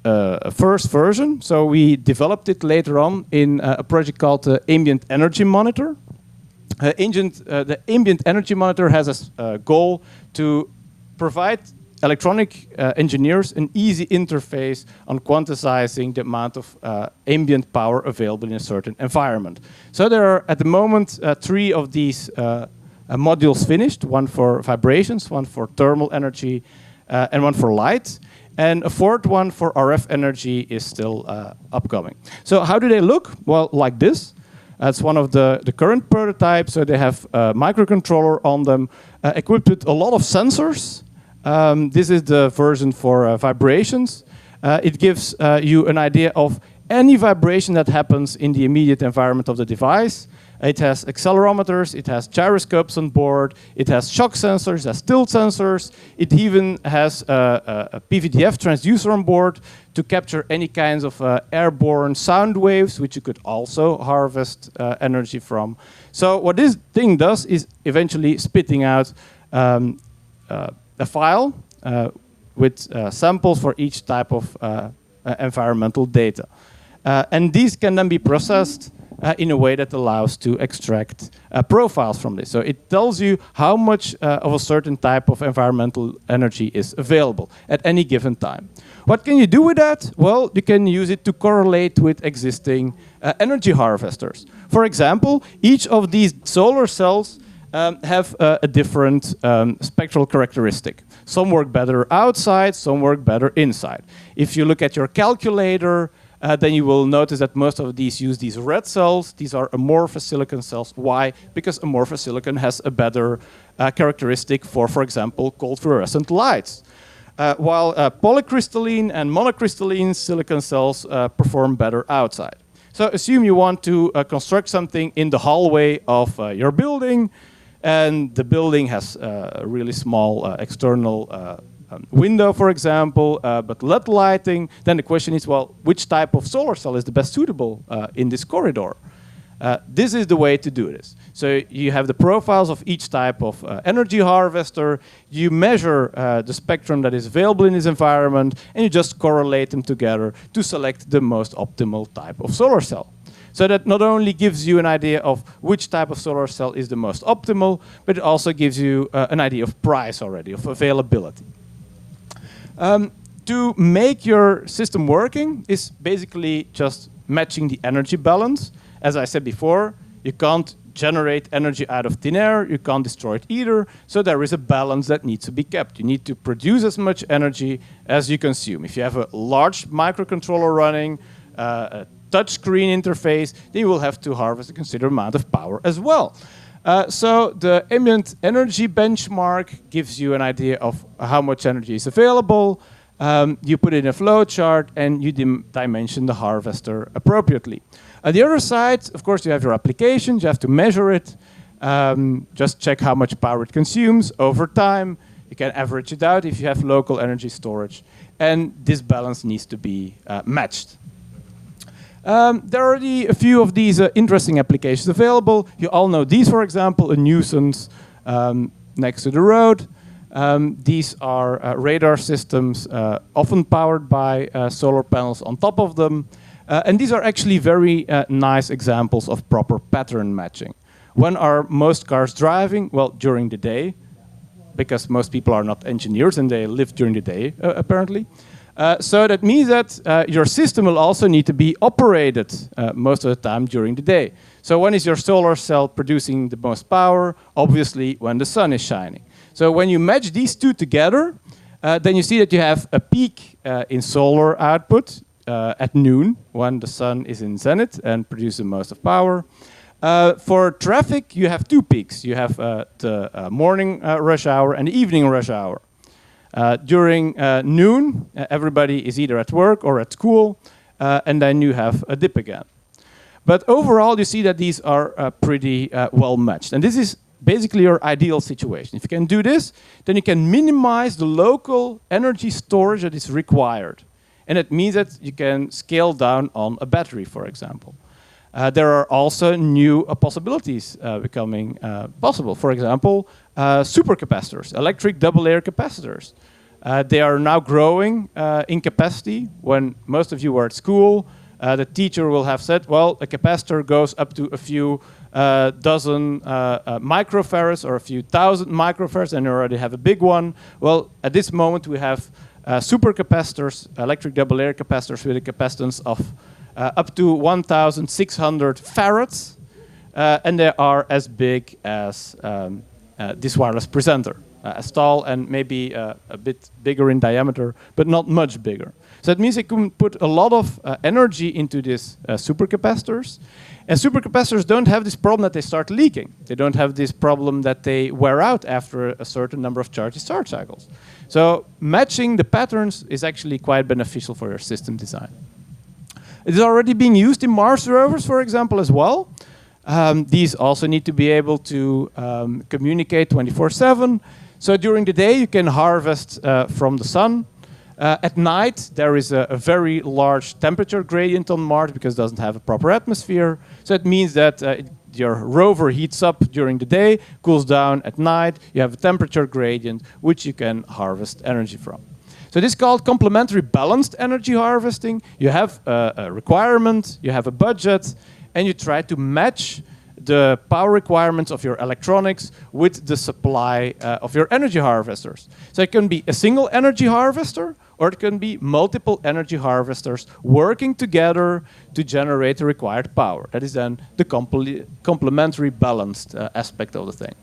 a first version, so we developed it later on in uh, a project called the Ambient Energy Monitor. Uh, ambient, uh, the Ambient Energy Monitor has a uh, goal to provide electronic uh, engineers an easy interface on quantizing the amount of uh, ambient power available in a certain environment. So there are, at the moment, uh, three of these uh, uh, modules finished, one for vibrations, one for thermal energy, uh, and one for light. And a fourth one for R F energy is still uh, upcoming. So how do they look? Well, like this. That's one of the, the current prototypes. So they have a microcontroller on them, uh, equipped with a lot of sensors. Um, this is the version for uh, vibrations. Uh, it gives uh, you an idea of any vibration that happens in the immediate environment of the device. It has accelerometers, it has gyroscopes on board, it has shock sensors, it has tilt sensors. It even has a, a, a P V D F transducer on board to capture any kinds of uh, airborne sound waves, which you could also harvest uh, energy from. So what this thing does is eventually spitting out um, uh, a file uh, with uh, samples for each type of uh, uh, environmental data. Uh, and these can then be processed uh, in a way that allows to extract uh, profiles from this. So it tells you how much uh, of a certain type of environmental energy is available at any given time. What can you do with that? Well, you can use it to correlate with existing uh, energy harvesters. For example, each of these solar cells Um, have uh, a different um, spectral characteristic. Some work better outside, some work better inside. If you look at your calculator, uh, then you will notice that most of these use these red cells. These are amorphous silicon cells. Why? Because amorphous silicon has a better uh, characteristic for, for example, cold fluorescent lights. Uh, while uh, polycrystalline and monocrystalline silicon cells uh, perform better outside. So assume you want to uh, construct something in the hallway of uh, your building, and the building has uh, a really small uh, external uh, um, window, for example, uh, but L E D lighting. Then the question is, well, which type of solar cell is the best suitable uh, in this corridor? Uh, this is the way to do this. So you have the profiles of each type of uh, energy harvester. You measure uh, the spectrum that is available in this environment, and you just correlate them together to select the most optimal type of solar cell. So that not only gives you an idea of which type of solar cell is the most optimal, but it also gives you uh, an idea of price already, of availability. Um, to make your system working is basically just matching the energy balance. As I said before, you can't generate energy out of thin air, you can't destroy it either, so there is a balance that needs to be kept. You need to produce as much energy as you consume. If you have a large microcontroller running, uh, a touchscreen interface, then you will have to harvest a considerable amount of power as well. Uh, so the ambient energy benchmark gives you an idea of how much energy is available. Um, you put it in a flow chart and you dim dimension the harvester appropriately. On the other side, of course, you have your applications, you have to measure it, um, just check how much power it consumes over time. You can average it out if you have local energy storage. And this balance needs to be uh, matched. Um, there are already a few of these uh, interesting applications available. You all know these, for example, a nuisance um, next to the road. Um, these are uh, radar systems, uh, often powered by uh, solar panels on top of them. Uh, and these are actually very uh, nice examples of proper pattern matching. When are most cars driving? Well, during the day, because most people are not engineers and they live during the day, uh, apparently. Uh, so that means that uh, your system will also need to be operated uh, most of the time during the day. So when is your solar cell producing the most power? Obviously, when the sun is shining. So when you match these two together, uh, then you see that you have a peak uh, in solar output uh, at noon, when the sun is in zenith and produces the most of power. Uh, for traffic, you have two peaks. You have uh, the uh, morning uh, rush hour and the evening rush hour. Uh, during uh, noon, uh, everybody is either at work or at school, uh, and then you have a dip again. But overall, you see that these are uh, pretty uh, well matched. And this is basically your ideal situation. If you can do this, then you can minimize the local energy storage that is required. And it means that you can scale down on a battery, for example. Uh, there are also new uh, possibilities uh, becoming uh, possible. For example, uh, supercapacitors, electric double-layer capacitors. Uh, they are now growing uh, in capacity. When most of you were at school, uh, the teacher will have said, well, a capacitor goes up to a few uh, dozen uh, uh, microfarads or a few thousand microfarads, and you already have a big one. Well, at this moment, we have uh, supercapacitors, electric double-layer capacitors with a capacitance of Uh, up to one thousand six hundred farads, uh, and they are as big as um, uh, this wireless presenter, uh, as tall and maybe uh, a bit bigger in diameter, but not much bigger. So that means you can put a lot of uh, energy into these uh, supercapacitors, and supercapacitors don't have this problem that they start leaking. They don't have this problem that they wear out after a certain number of charge-discharge cycles. So matching the patterns is actually quite beneficial for your system design. It is already being used in Mars rovers, for example, as well. Um, these also need to be able to um, communicate twenty-four seven. So during the day, you can harvest uh, from the sun. Uh, at night, there is a, a very large temperature gradient on Mars because it doesn't have a proper atmosphere. So it means that uh, it, your rover heats up during the day, cools down at night. You have a temperature gradient, which you can harvest energy from. So this is called complementary balanced energy harvesting. You have a, a requirement, you have a budget, and you try to match the power requirements of your electronics with the supply uh, of your energy harvesters. So it can be a single energy harvester, or it can be multiple energy harvesters working together to generate the required power. That is then the comple complementary balanced uh, aspect of the thing.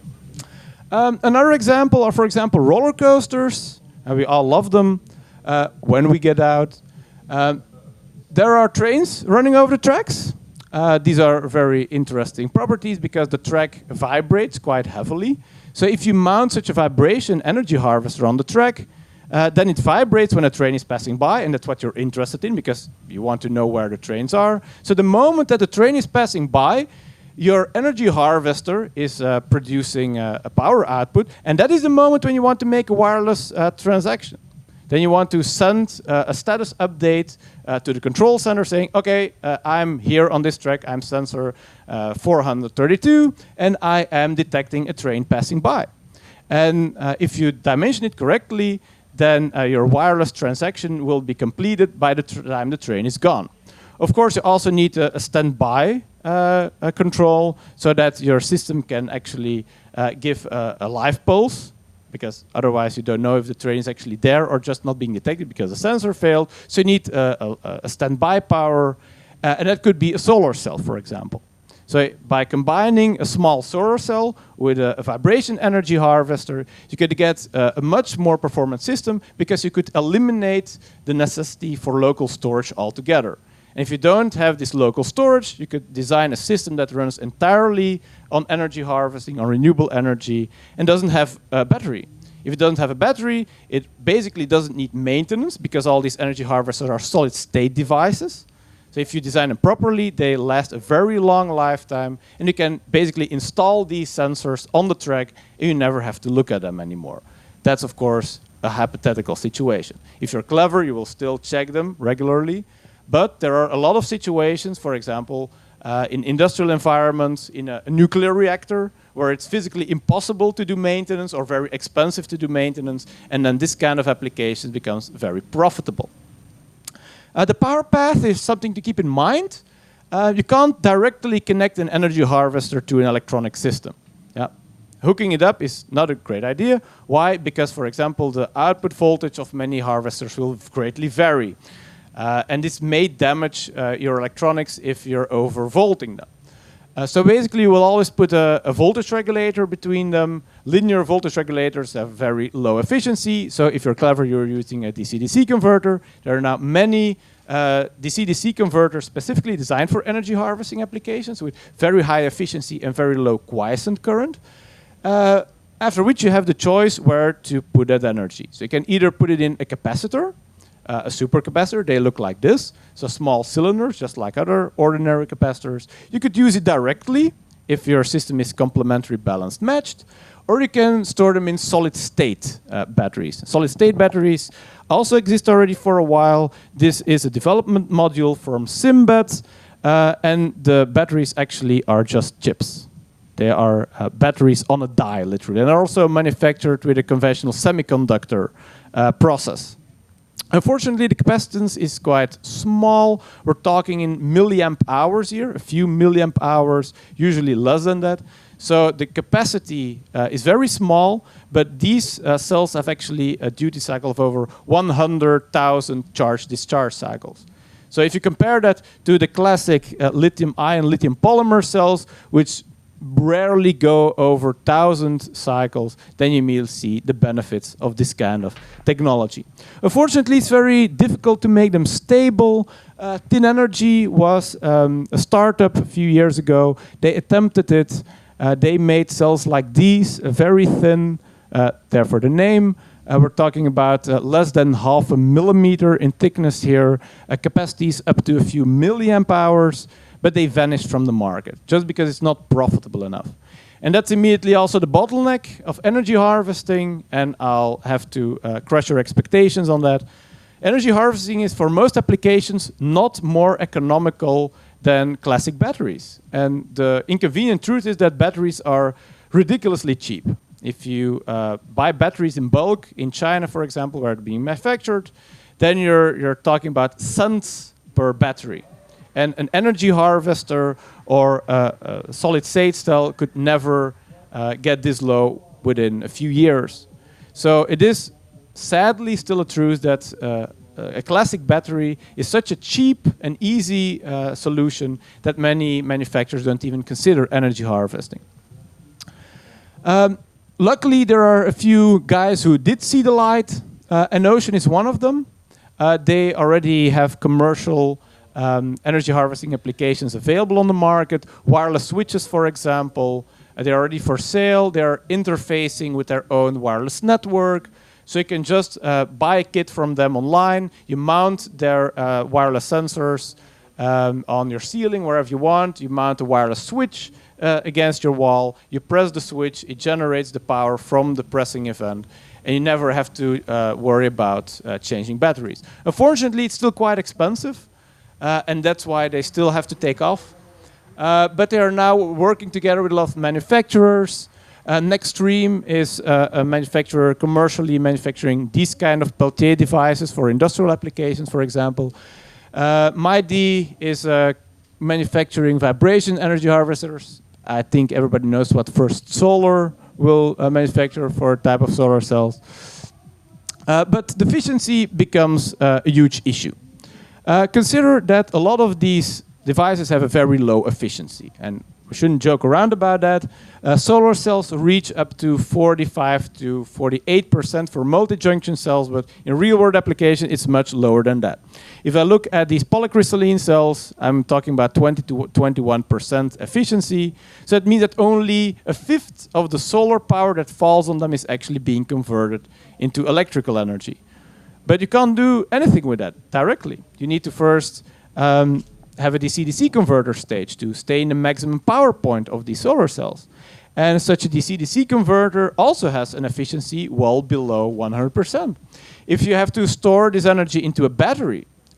Um, another example are, for example, roller coasters. And we all love them uh, when we get out. Um, there are trains running over the tracks. Uh, these are very interesting properties because the track vibrates quite heavily. So if you mount such a vibration energy harvester on the track, uh, then it vibrates when a train is passing by, and that's what you're interested in because you want to know where the trains are. So the moment that the train is passing by, your energy harvester is uh, producing uh, a power output, and that is the moment when you want to make a wireless uh, transaction. Then you want to send uh, a status update uh, to the control center saying, okay, uh, I'm here on this track, I'm sensor uh, four hundred thirty-two, and I am detecting a train passing by. And uh, if you dimension it correctly, then uh, your wireless transaction will be completed by the time the train is gone. Of course, you also need a, a standby uh, a control so that your system can actually uh, give a, a live pulse, because otherwise you don't know if the train is actually there or just not being detected because the sensor failed. So you need uh, a, a standby power, uh, and that could be a solar cell, for example. So by combining a small solar cell with a, a vibration energy harvester, you could get uh, a much more performant system because you could eliminate the necessity for local storage altogether. And if you don't have this local storage, you could design a system that runs entirely on energy harvesting, on renewable energy, and doesn't have a battery. If it doesn't have a battery, it basically doesn't need maintenance because all these energy harvesters are solid-state devices. So if you design them properly, they last a very long lifetime, and you can basically install these sensors on the track, and you never have to look at them anymore. That's, of course, a hypothetical situation. If you're clever, you will still check them regularly. But there are a lot of situations, for example, uh, in industrial environments, in a, a nuclear reactor, where it's physically impossible to do maintenance or very expensive to do maintenance, and then this kind of application becomes very profitable. Uh, the power path is something to keep in mind. Uh, you can't directly connect an energy harvester to an electronic system. Yeah. Hooking it up is not a great idea. Why? Because, for example, the output voltage of many harvesters will greatly vary. Uh, and this may damage uh, your electronics if you're overvolting them. Uh, so basically, you will always put a, a voltage regulator between them. Linear voltage regulators have very low efficiency. So if you're clever, you're using a D C D C converter. There are now many uh, D C D C converters specifically designed for energy harvesting applications with very high efficiency and very low quiescent current. Uh, after which you have the choice where to put that energy. So you can either put it in a capacitor, uh, a supercapacitor. They look like this. So small cylinders, just like other ordinary capacitors. You could use it directly if your system is complementary balanced matched. Or you can store them in solid state uh, batteries. Solid state batteries also exist already for a while. This is a development module from Simbet. Uh, and the batteries actually are just chips. They are uh, batteries on a die, literally. And they're also manufactured with a conventional semiconductor uh, process. Unfortunately, the capacitance is quite small. We're talking in milliamp hours here, a few milliamp hours, usually less than that. So the capacity uh, is very small, but these uh, cells have actually a duty cycle of over one hundred thousand charge-discharge cycles. So if you compare that to the classic uh, lithium-ion, lithium polymer cells, which rarely go over one thousand cycles, then you immediately see the benefits of this kind of technology. Unfortunately, it's very difficult to make them stable. Uh, Thin Energy was um, a startup a few years ago. They attempted it. Uh, they made cells like these, uh, very thin, uh, therefore the name. Uh, we're talking about uh, less than half a millimeter in thickness here, uh, capacities up to a few milliamp hours. But they vanished from the market just because it's not profitable enough. And that's immediately also the bottleneck of energy harvesting, and I'll have to uh, crush your expectations on that. Energy harvesting is, for most applications, not more economical than classic batteries. And the inconvenient truth is that batteries are ridiculously cheap. If you uh, buy batteries in bulk in China, for example, where they're being manufactured, then you're, you're talking about cents per battery. And an energy harvester or a, a solid state cell could never uh, get this low within a few years. So it is sadly still a truth that uh, a classic battery is such a cheap and easy uh, solution that many manufacturers don't even consider energy harvesting. Um, luckily, there are a few guys who did see the light. Uh, Enocean is one of them. Uh, they already have commercial Um, energy harvesting applications available on the market. Wireless switches, for example, uh, they're already for sale. They're interfacing with their own wireless network. So you can just uh, buy a kit from them online. You mount their uh, wireless sensors um, on your ceiling, wherever you want. You mount a wireless switch uh, against your wall. You press the switch. It generates the power from the pressing event. And you never have to uh, worry about uh, changing batteries. Unfortunately, it's still quite expensive. Uh, and that's why they still have to take off. Uh, but they are now working together with a lot of manufacturers. Uh, Nextstream is uh, a manufacturer commercially manufacturing these kind of Peltier devices for industrial applications, for example. Uh, MyD is uh, manufacturing vibration energy harvesters. I think everybody knows what First Solar will uh, manufacture for a type of solar cells. Uh, but the efficiency becomes uh, a huge issue. Uh, consider that a lot of these devices have a very low efficiency, and we shouldn't joke around about that. Uh, solar cells reach up to forty-five to forty-eight percent for multi-junction cells, but in real-world application, it's much lower than that. If I look at these polycrystalline cells, I'm talking about twenty to twenty-one percent efficiency. So that means that only a fifth of the solar power that falls on them is actually being converted into electrical energy. But you can't do anything with that directly. You need to first um, have a D C D C converter stage to stay in the maximum power point of these solar cells. And such a D C D C converter also has an efficiency well below one hundred percent. If you have to store this energy into a battery,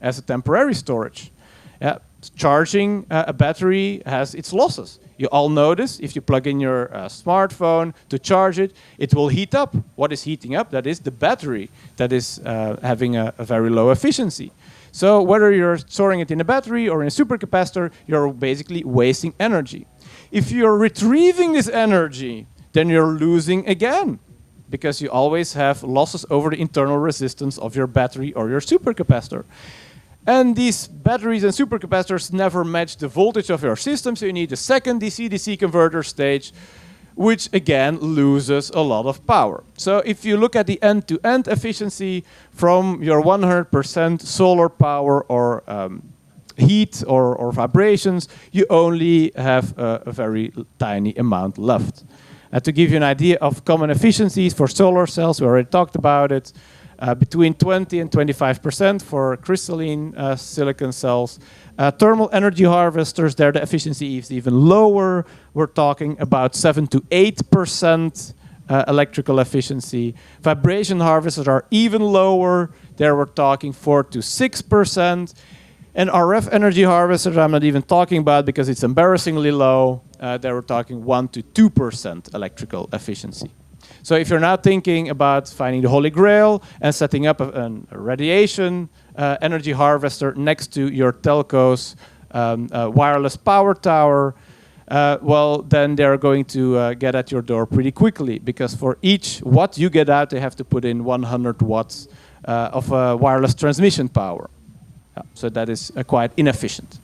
as a temporary storage. Yeah, charging uh, a battery has its losses. You all notice if you plug in your uh, smartphone to charge it, it will heat up. What is heating up? That is the battery that is uh, having a, a very low efficiency. So whether you're storing it in a battery or in a supercapacitor, you're basically wasting energy. If you're retrieving this energy, then you're losing again, because you always have losses over the internal resistance of your battery or your supercapacitor. And these batteries and supercapacitors never match the voltage of your system, so you need a second D C D C converter stage, which again loses a lot of power. So if you look at the end-to-end efficiency from your one hundred percent solar power or um, heat or, or vibrations, you only have a, a very tiny amount left. And to give you an idea of common efficiencies for solar cells, we already talked about it. Uh, between twenty and twenty-five percent for crystalline uh, silicon cells. Uh, thermal energy harvesters, there the efficiency is even lower. We're talking about seven to eight percent uh, electrical efficiency. Vibration harvesters are even lower. There we're talking four to six percent. And R F energy harvesters, I'm not even talking about because it's embarrassingly low. Uh, there we're talking one to two percent electrical efficiency. So if you're now thinking about finding the Holy Grail and setting up a, a radiation uh, energy harvester next to your telco's um, uh, wireless power tower, uh, well, then they're going to uh, get at your door pretty quickly, because for each watt you get out, they have to put in one hundred watts uh, of uh, wireless transmission power. Yeah, so that is uh, quite inefficient.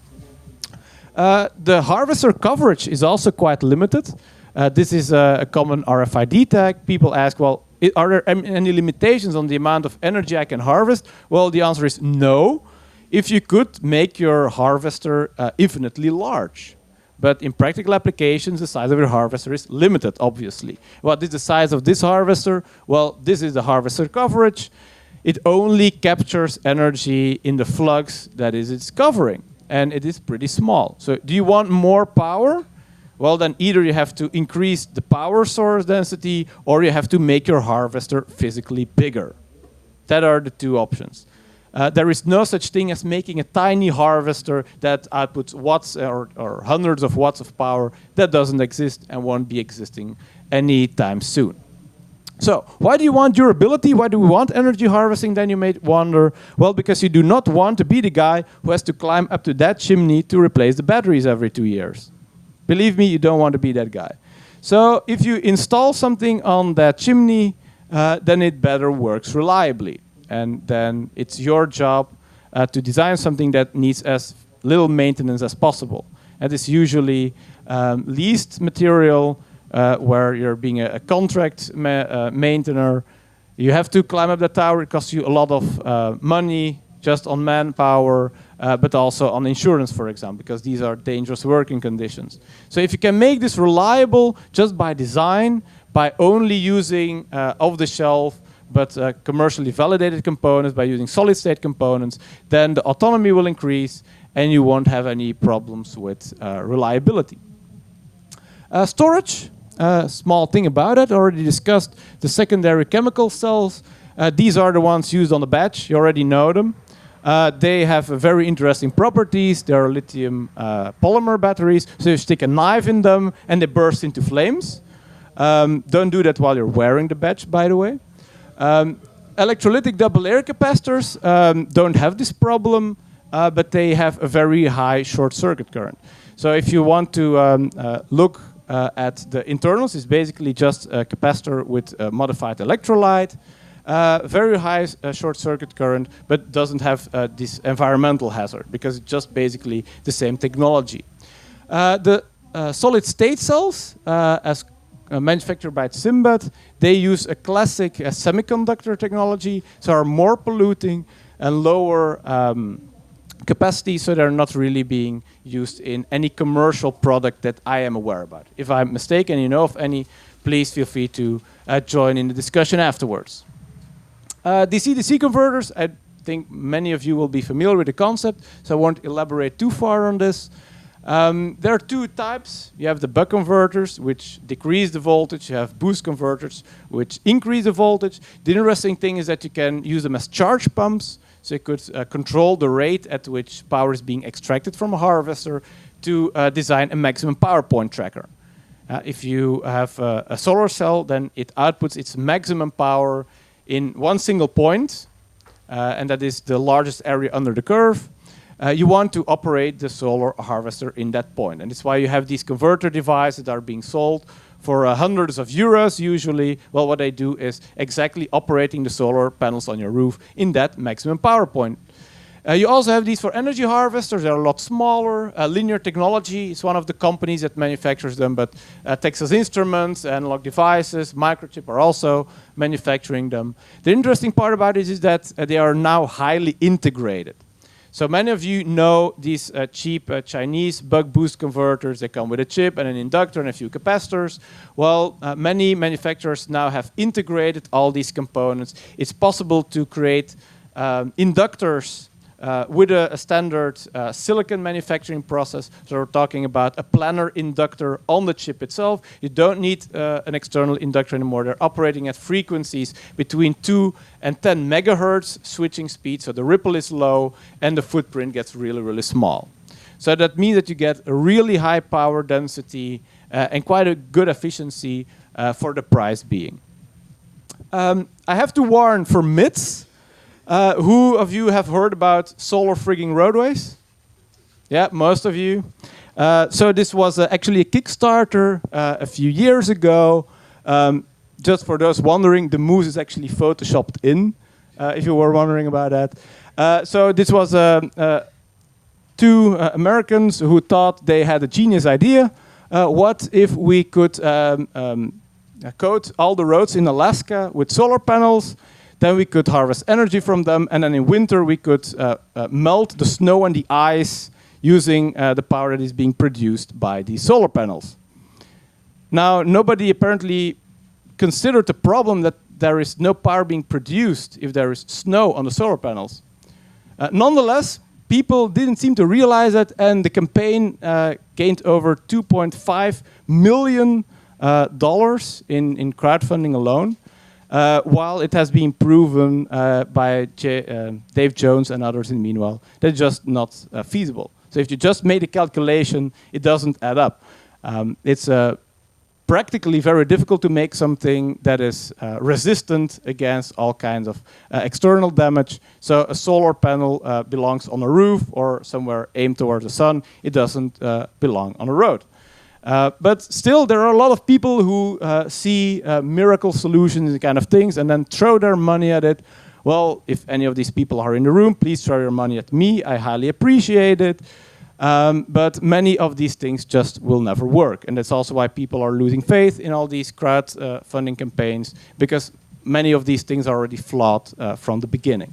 Uh, the harvester coverage is also quite limited. Uh, this is a, a common R F I D tag. People ask, well, I, are there any limitations on the amount of energy I can harvest? Well, the answer is no. If you could make your harvester uh, infinitely large. But in practical applications, the size of your harvester is limited, obviously. What is the size of this harvester? Well, this is the harvester coverage. It only captures energy in the flux that is it's covering, and it is pretty small. So do you want more power? Well, then either you have to increase the power source density or you have to make your harvester physically bigger. That are the two options. Uh, there is no such thing as making a tiny harvester that outputs watts or, or hundreds of watts of power. That doesn't exist and won't be existing anytime soon. So why do you want durability? Why do we want energy harvesting? Then you may wonder, well, because you do not want to be the guy who has to climb up to that chimney to replace the batteries every two years. Believe me, you don't want to be that guy. So if you install something on that chimney, uh, then it better works reliably. And then it's your job uh, to design something that needs as little maintenance as possible. And it's usually um, leased material uh, where you're being a, a contract ma uh, maintainer. You have to climb up the tower. It costs you a lot of uh, money just on manpower, uh, but also on insurance, for example, because these are dangerous working conditions. So if you can make this reliable just by design, by only using uh, off-the-shelf but uh, commercially validated components, by using solid-state components, then the autonomy will increase and you won't have any problems with uh, reliability. Uh, storage, a uh, small thing about it, already discussed the secondary chemical cells. Uh, these are the ones used on the batch, you already know them. Uh, they have uh, very interesting properties. They are lithium uh, polymer batteries, so you stick a knife in them and they burst into flames. Um, don't do that while you're wearing the badge, by the way. Um, electrolytic double layer capacitors um, don't have this problem, uh, but they have a very high short circuit current. So if you want to um, uh, look uh, at the internals, it's basically just a capacitor with a modified electrolyte. Uh, very high uh, short circuit current, but doesn't have uh, this environmental hazard because it's just basically the same technology. Uh, the uh, solid state cells, uh, as uh, manufactured by Simbad, they use a classic uh, semiconductor technology, so are more polluting and lower um, capacity, so they're not really being used in any commercial product that I am aware about. If I'm mistaken and you know of any, please feel free to uh, join in the discussion afterwards. Uh, D C D C converters, I think many of you will be familiar with the concept, so I won't elaborate too far on this. Um, there are two types. You have the buck converters, which decrease the voltage. You have boost converters, which increase the voltage. The interesting thing is that you can use them as charge pumps. So you could uh, control the rate at which power is being extracted from a harvester to uh, design a maximum power point tracker. Uh, if you have uh, a solar cell, then it outputs its maximum power in one single point, uh, and that is the largest area under the curve. Uh, you want to operate the solar harvester in that point. And that's why you have these converter devices that are being sold for uh, hundreds of euros usually. Well, what they do is exactly operating the solar panels on your roof in that maximum power point. Uh, you also have these for energy harvesters. They're a lot smaller. Uh, Linear Technology is one of the companies that manufactures them, but uh, Texas Instruments, Analog Devices, Microchip are also manufacturing them. The interesting part about it is that uh, they are now highly integrated. So many of you know these uh, cheap uh, Chinese buck boost converters. They come with a chip and an inductor and a few capacitors. Well, uh, many manufacturers now have integrated all these components. It's possible to create um, inductors uh, with a, a standard uh, silicon manufacturing process. So we're talking about a planar inductor on the chip itself. You don't need uh, an external inductor anymore. They're operating at frequencies between two and ten megahertz switching speed, so the ripple is low and the footprint gets really, really small. So that means that you get a really high power density uh, and quite a good efficiency uh, for the price being. Um, I have to warn for myths. Uh, who of you have heard about solar frigging roadways? Yeah, most of you. Uh, so this was uh, actually a Kickstarter uh, a few years ago. Um, Just for those wondering, the moose is actually photoshopped in, uh, if you were wondering about that. Uh, so this was uh, uh, two uh, Americans who thought they had a genius idea. Uh, what if we could um, um, coat all the roads in Alaska with solar panels? Then we could harvest energy from them, and then in winter we could uh, uh, melt the snow and the ice using uh, the power that is being produced by these solar panels. Now, nobody apparently considered the problem that there is no power being produced if there is snow on the solar panels. Uh, nonetheless, people didn't seem to realize that, and the campaign uh, gained over two point five million dollars uh, in, in crowdfunding alone, uh, while it has been proven uh, by J uh, Dave Jones and others in the meanwhile that it's just not uh, feasible. So if you just made a calculation, it doesn't add up. Um, it's a uh, practically very difficult to make something that is uh, resistant against all kinds of uh, external damage. So a solar panel uh, belongs on a roof or somewhere aimed towards the sun. It doesn't uh, belong on a road. Uh, but still, there are a lot of people who uh, see uh, miracle solutions and kind of things and then throw their money at it. Well, if any of these people are in the room, please throw your money at me. I highly appreciate it. Um, but many of these things just will never work. And that's also why people are losing faith in all these crowdfunding uh, campaigns, because many of these things are already flawed uh, from the beginning.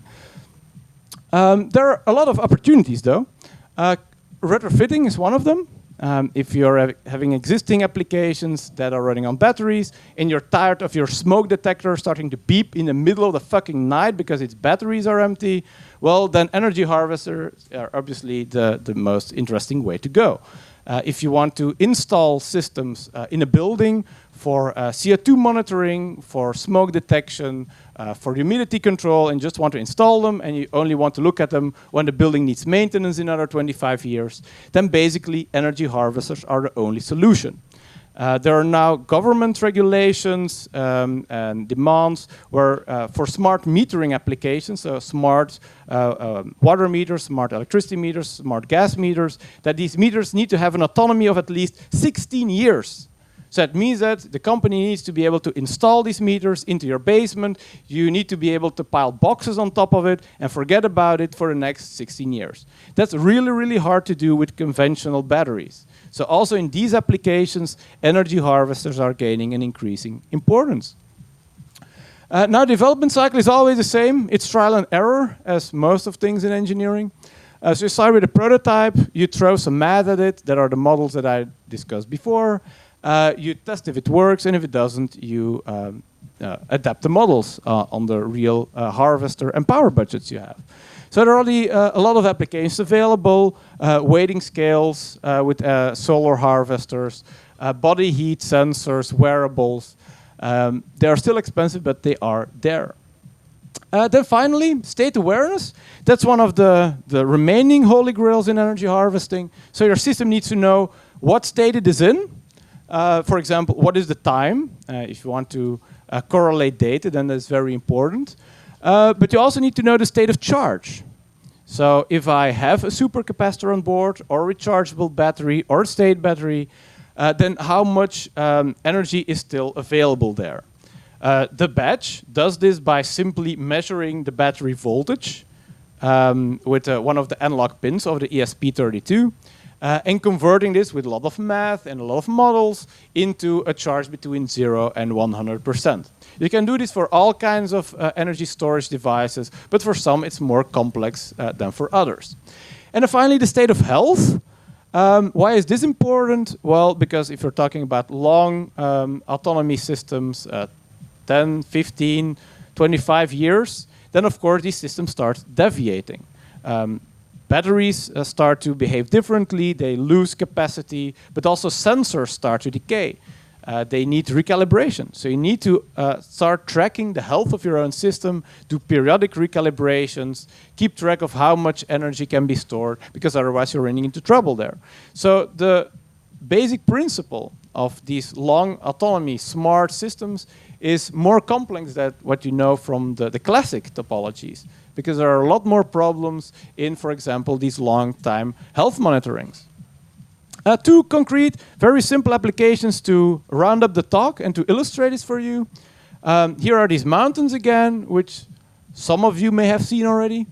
Um, there are a lot of opportunities, though. Uh, retrofitting is one of them. Um, if you're ha having existing applications that are running on batteries and you're tired of your smoke detector starting to beep in the middle of the fucking night because its batteries are empty, well, then energy harvesters are obviously the, the most interesting way to go. Uh, if you want to install systems uh, in a building for uh, C O two monitoring, for smoke detection, uh, for humidity control, and just want to install them, and you only want to look at them when the building needs maintenance in another twenty-five years, then basically energy harvesters are the only solution. Uh, there are now government regulations um, and demands where uh, for smart metering applications, so smart uh, um, water meters, smart electricity meters, smart gas meters, that these meters need to have an autonomy of at least sixteen years. So that means that the company needs to be able to install these meters into your basement. You need to be able to pile boxes on top of it and forget about it for the next sixteen years. That's really, really hard to do with conventional batteries. So also in these applications, energy harvesters are gaining an increasing importance. Uh, now, development cycle is always the same. It's trial and error, as most of things in engineering. Uh, so you start with a prototype, you throw some math at it. That are the models that I discussed before. Uh, you test if it works, and if it doesn't, you um, uh, adapt the models uh, on the real uh, harvester and power budgets you have. So there are already uh, a lot of applications available, uh, weighting scales uh, with uh, solar harvesters, uh, body heat sensors, wearables. Um, they are still expensive, but they are there. Uh, then finally, state awareness. That's one of the, the remaining holy grails in energy harvesting. So your system needs to know what state it is in. Uh, for example, what is the time? Uh, if you want to uh, correlate data, then that's very important. Uh, but you also need to know the state of charge. So if I have a supercapacitor on board, or a rechargeable battery, or a state battery, uh, then how much um, energy is still available there? Uh, the batch does this by simply measuring the battery voltage um, with uh, one of the analog pins of the E S P thirty-two uh, and converting this with a lot of math and a lot of models into a charge between zero and one hundred percent. You can do this for all kinds of uh, energy storage devices, but for some it's more complex uh, than for others. And then finally, the state of health. Um, why is this important? Well, because if you're talking about long um, autonomy systems, uh, ten, fifteen, twenty-five years, then of course these systems start deviating. Um, batteries uh, start to behave differently, they lose capacity, but also sensors start to decay. Uh, they need recalibration. So you need to uh, start tracking the health of your own system, do periodic recalibrations, keep track of how much energy can be stored, because otherwise you're running into trouble there. So the basic principle of these long autonomy smart systems is more complex than what you know from the, the classic topologies, because there are a lot more problems in, for example, these long-time health monitorings. Uh, two concrete, very simple applications to round up the talk and to illustrate this for you. Um, here are these mountains again, which some of you may have seen already.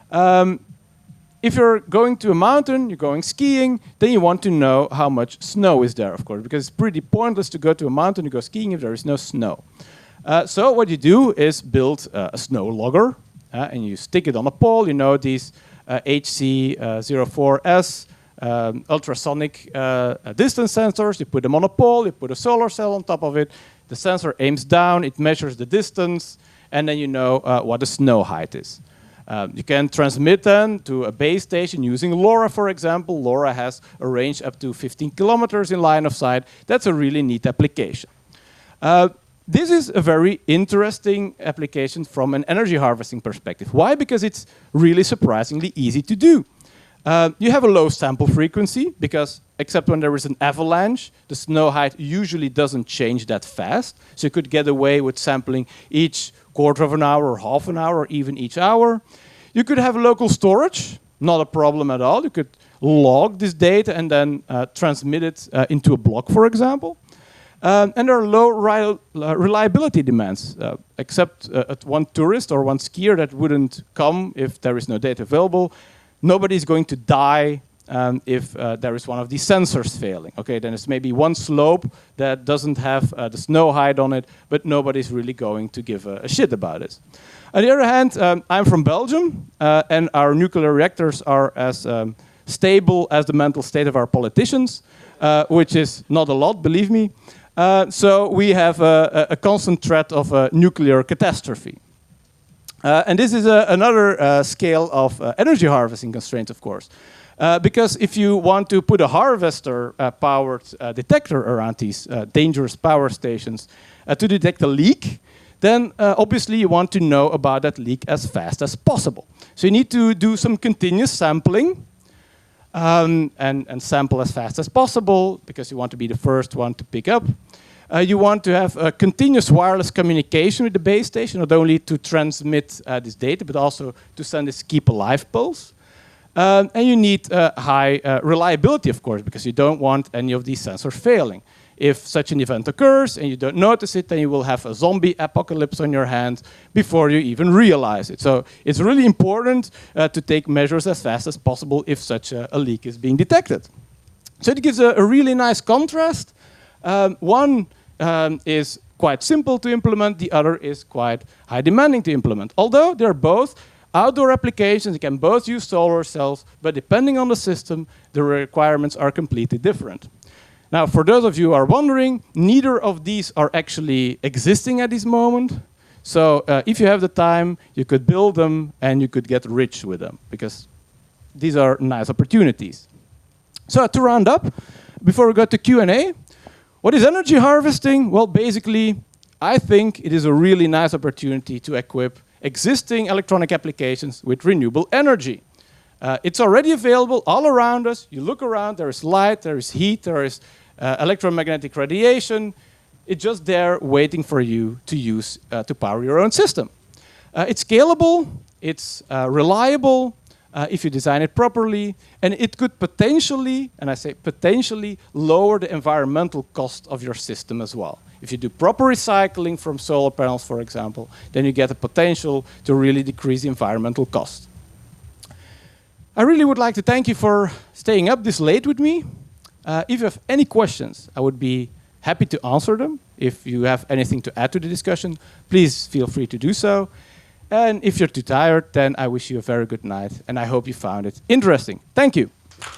Um, if you're going to a mountain, you're going skiing, then you want to know how much snow is there, of course, because it's pretty pointless to go to a mountain and go skiing if there is no snow. Uh, so what you do is build uh, a snow logger, uh, and you stick it on a pole. You know these uh, H C zero four S um, ultrasonic uh, distance sensors. You put them on a pole, you put a solar cell on top of it. The sensor aims down, it measures the distance, and then you know uh, what the snow height is. Um, you can transmit then to a base station using LoRa, for example. LoRa has a range up to fifteen kilometers in line of sight. That's a really neat application. Uh, this is a very interesting application from an energy harvesting perspective. Why? Because it's really surprisingly easy to do. Uh, you have a low sample frequency, because except when there is an avalanche, the snow height usually doesn't change that fast. So you could get away with sampling each quarter of an hour or half an hour or even each hour. You could have local storage, not a problem at all. You could log this data and then uh, transmit it uh, into a block, for example. Um, and there are low ri uh, reliability demands, uh, except uh, at one tourist or one skier that wouldn't come if there is no data available. Nobody is going to die um, if uh, there is one of these sensors failing. Okay, then it's maybe one slope that doesn't have uh, the snow height on it, but nobody's really going to give a, a shit about it. On the other hand, um, I'm from Belgium, uh, and our nuclear reactors are as um, stable as the mental state of our politicians, uh, which is not a lot, believe me. Uh, so we have a, a constant threat of a nuclear catastrophe. Uh, and this is a, another uh, scale of uh, energy harvesting constraints, of course. Uh, because if you want to put a harvester-powered uh, uh, detector around these uh, dangerous power stations uh, to detect a leak, then uh, obviously you want to know about that leak as fast as possible. So you need to do some continuous sampling um, and, and sample as fast as possible, because you want to be the first one to pick up. Uh, you want to have a continuous wireless communication with the base station, not only to transmit uh, this data, but also to send this keep alive pulse. Um, and you need uh, high uh, reliability, of course, because you don't want any of these sensors failing. If such an event occurs and you don't notice it, then you will have a zombie apocalypse on your hands before you even realize it. So it's really important uh, to take measures as fast as possible if such a, a leak is being detected. So it gives a, a really nice contrast. Um, one um, is quite simple to implement, the other is quite high demanding to implement. Although they're both outdoor applications, you can both use solar cells, but depending on the system, the requirements are completely different. Now, for those of you who are wondering, neither of these are actually existing at this moment. So uh, if you have the time, you could build them and you could get rich with them, because these are nice opportunities. So to round up, before we go to Q and A, what is energy harvesting? Well, basically, I think it is a really nice opportunity to equip existing electronic applications with renewable energy. Uh, it's already available all around us. You look around, there is light, there is heat, there is uh, electromagnetic radiation. It's just there waiting for you to use uh, to power your own system. Uh, it's scalable, it's uh, reliable uh, if you design it properly, and it could potentially, and I say potentially, lower the environmental cost of your system as well. If you do proper recycling from solar panels, for example, then you get the potential to really decrease the environmental cost. I really would like to thank you for staying up this late with me. Uh, if you have any questions, I would be happy to answer them. If you have anything to add to the discussion, please feel free to do so. And if you're too tired, then I wish you a very good night, and I hope you found it interesting. Thank you.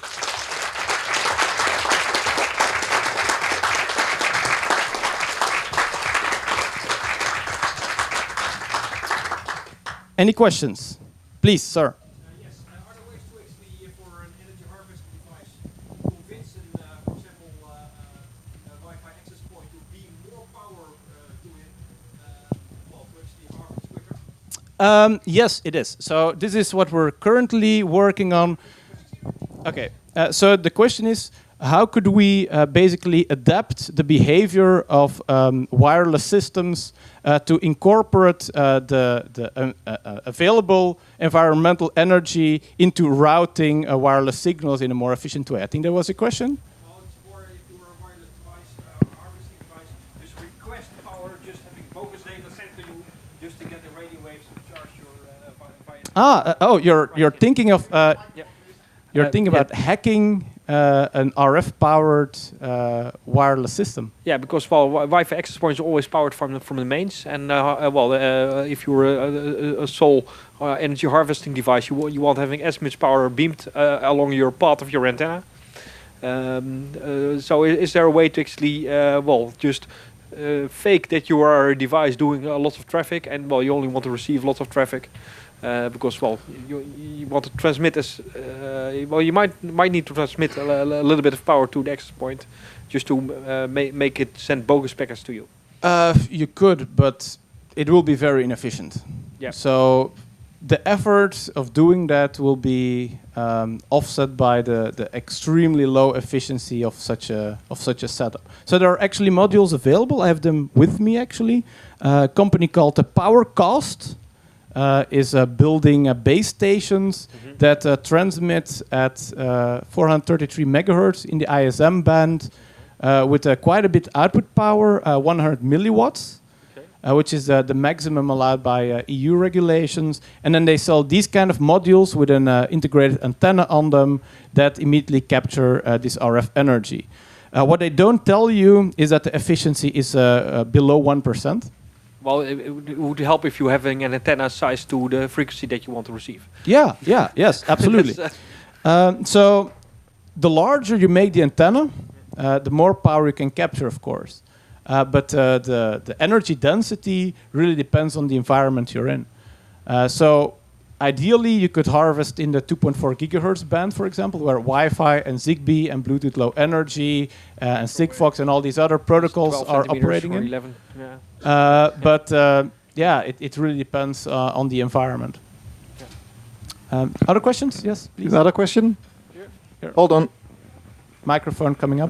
Any questions? Please, sir. Uh, yes. Uh, are there ways to actually, uh, for an energy harvesting device, convince an, uh, for example, uh, uh, a Wi-Fi access point to beam more power uh, to it, uh, well, to actually harvest quicker? Um, yes, it is. So this is what we're currently working on. Okay. Uh, so the question is, how could we uh, basically adapt the behavior of um, wireless systems uh, to incorporate uh, the, the uh, uh, available environmental energy into routing uh, wireless signals in a more efficient way? I think that was a question. Well, it's more if you were a wireless device, uh, harvesting device, just request power, just having bogus data sent to you, just to get the radio waves to charge your uh, via. Ah, uh, oh, you're you're thinking of uh, Yeah. you're Uh, thinking yeah. about hacking uh, an R F-powered uh, wireless system. Yeah, because well, wi- Wi-Fi access points are always powered from the, from the mains, and uh, uh, well, uh, if you're a, a, a sole uh, energy harvesting device, you wa- you want having as much power beamed uh, along your path of your antenna. Um, uh, so, i- is there a way to actually, uh, well, just uh, fake that you are a device doing a lot of traffic, and well, you only want to receive lots of traffic? Uh, because well, you, you want to transmit as uh, well. You might might need to transmit a, a little bit of power to the access point, just to uh, ma- make it send bogus packets to you. Uh, you could, but it will be very inefficient. Yeah. So the effort of doing that will be um, offset by the, the extremely low efficiency of such a of such a setup. So there are actually modules available. I have them with me actually. Uh, a company called the PowerCast uh, is uh, building uh, base stations Mm-hmm. that uh, transmit at uh, four hundred thirty-three megahertz in the I S M band uh, with uh, quite a bit output power, uh, one hundred milliwatts. Uh, which is uh, the maximum allowed by uh, E U regulations. And then they sell these kind of modules with an uh, integrated antenna on them that immediately capture uh, this R F energy. Uh, what they don't tell you is that the efficiency is uh, uh, below one percent. Well, it, it would- it would help if you're having an antenna size to the frequency that you want to receive. Yeah, yeah, yes, absolutely. um, so the larger you make the antenna, uh, the more power you can capture, of course. Uh, but uh, the, the energy density really depends on the environment you're in. Uh, so ideally, you could harvest in the two point four gigahertz band, for example, where Wi-Fi and Zigbee and Bluetooth Low Energy uh, and Sigfox and all these other protocols twelve are centimeters operating or in. eleven. Yeah. Uh, but uh, yeah, it, it really depends uh, on the environment. Um, other questions? Yes, please. Another question? Here. Hold on. Microphone coming up.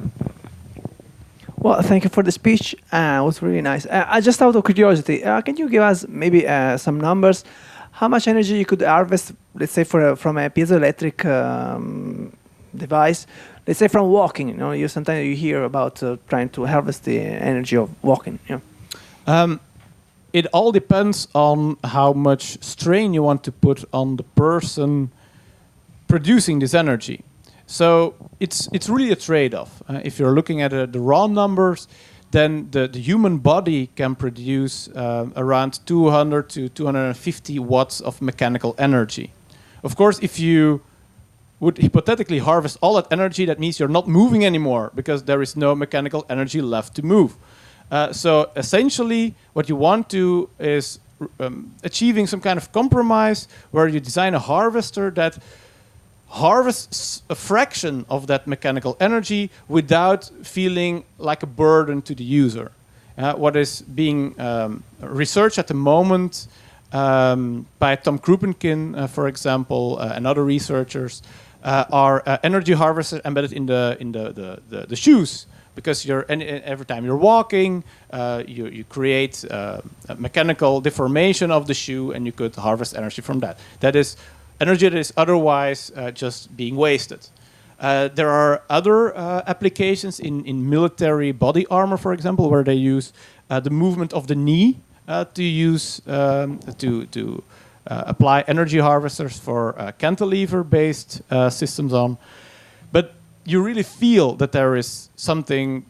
Well, thank you for the speech. Uh, it was really nice. Uh, I just out of curiosity, uh, can you give us maybe uh, some numbers? How much energy you could harvest, let's say, for a, from a piezoelectric um, device? Let's say from walking. You know, you sometimes you hear about uh, trying to harvest the energy of walking. You know? Um, it all depends on how much strain you want to put on the person producing this energy. So it's it's really a trade-off. Uh, if you're looking at uh, the raw numbers, then the, the human body can produce uh, around two hundred to two hundred fifty watts of mechanical energy. Of course, if you would hypothetically harvest all that energy, that means you're not moving anymore because there is no mechanical energy left to move. Uh, so essentially, what you want to is um, achieving some kind of compromise where you design a harvester that harvests a fraction of that mechanical energy without feeling like a burden to the user. Uh, what is being um, researched at the moment um, by Tom Krupenkin, uh, for example, uh, and other researchers, uh, are uh, energy harvesters embedded in the in the the, the, the shoes. Because you're and every time you're walking, uh, you you create uh, a mechanical deformation of the shoe, and you could harvest energy from that. That is energy that is otherwise uh, just being wasted. Uh, there are other uh, applications in in military body armor, for example, where they use uh, the movement of the knee uh, to use um, to to uh, apply energy harvesters for uh, cantilever-based uh, systems on, but you really feel that there is something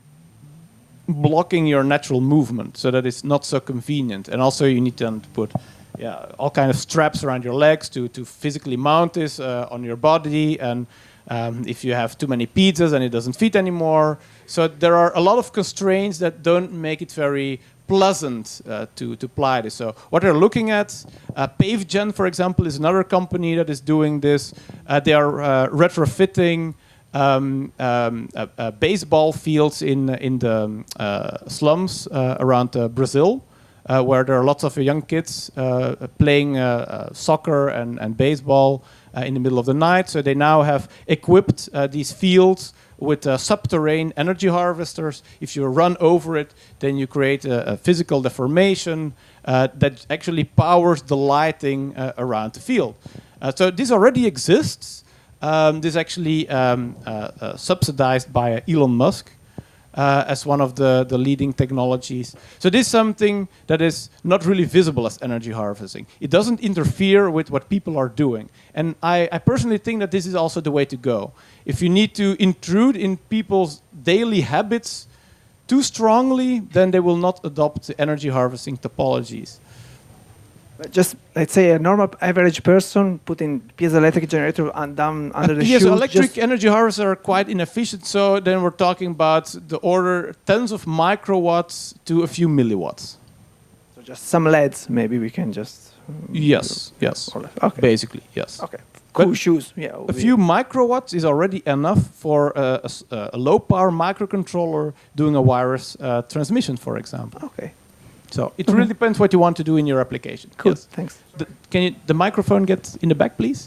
blocking your natural movement, so that it's not so convenient. And also you need to put yeah, all kind of straps around your legs to, to physically mount this uh, on your body. And um, if you have too many pizzas, then it doesn't fit anymore. So there are a lot of constraints that don't make it very pleasant uh, to, to apply this. So what they're looking at, uh, PaveGen, for example, is another company that is doing this. Uh, they are uh, retrofitting Um, um, uh, uh, baseball fields in in the uh, slums uh, around uh, Brazil, uh, where there are lots of young kids uh, playing uh, uh, soccer and, and baseball uh, in the middle of the night. So they now have equipped uh, these fields with uh, subterranean energy harvesters. If you run over it, then you create a, a physical deformation uh, that actually powers the lighting uh, around the field. Uh, so this already exists. Um, this is actually um, uh, uh, subsidized by uh, Elon Musk uh, as one of the, the leading technologies. So this is something that is not really visible as energy harvesting. It doesn't interfere with what people are doing. And I, I personally think that this is also the way to go. If you need to intrude in people's daily habits too strongly, then they will not adopt the energy harvesting topologies. Just let's say a normal average person putting piezoelectric generator and down under the yes, shoe. electric energy harvesters are quite inefficient. So then we're talking about the order tens of microwatts to a few milliwatts. So just some L E Ds, maybe we can just. Um, yes, yes. Okay. Basically, yes. Okay. Cool But shoes. Yeah. A few microwatts is already enough for uh, a, s- uh, a low power microcontroller doing a wireless uh, transmission, for example. Okay. So it really depends what you want to do in your application. Cool. Yes. Thanks. The, can you, the microphone get in the back, please?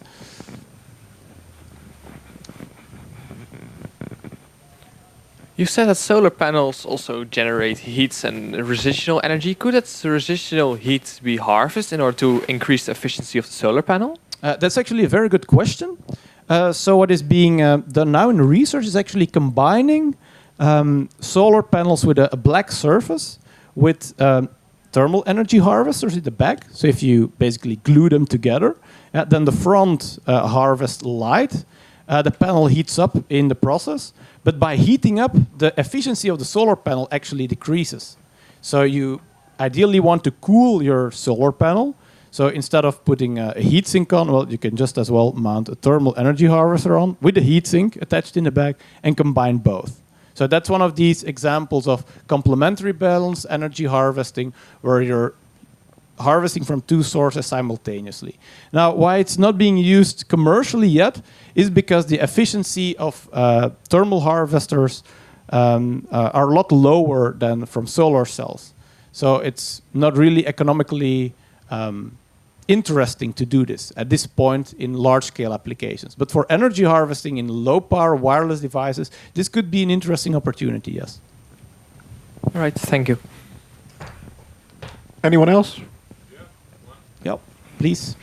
You said that solar panels also generate heat and residual energy. Could that residual heat be harvested in order to increase the efficiency of the solar panel? Uh, that's actually a very good question. Uh, so what is being uh, done now in research is actually combining um, solar panels with a, a black surface with um, thermal energy harvesters in the back. So if you basically glue them together, uh, then the front uh, harvests light. Uh, the panel heats up in the process. But by heating up, the efficiency of the solar panel actually decreases. So you ideally want to cool your solar panel. So instead of putting a heat sink on, well, you can just as well mount a thermal energy harvester on with a heat sink attached in the back and combine both. So that's one of these examples of complementary balance energy harvesting, where you're harvesting from two sources simultaneously. Now, why it's not being used commercially yet is because the efficiency of uh, thermal harvesters um, uh, are a lot lower than from solar cells. So it's not really economically um, interesting to do this at this point in large-scale applications. But for energy harvesting in low-power wireless devices, this could be an interesting opportunity, yes. All right, thank you. Anyone else? Yep, please.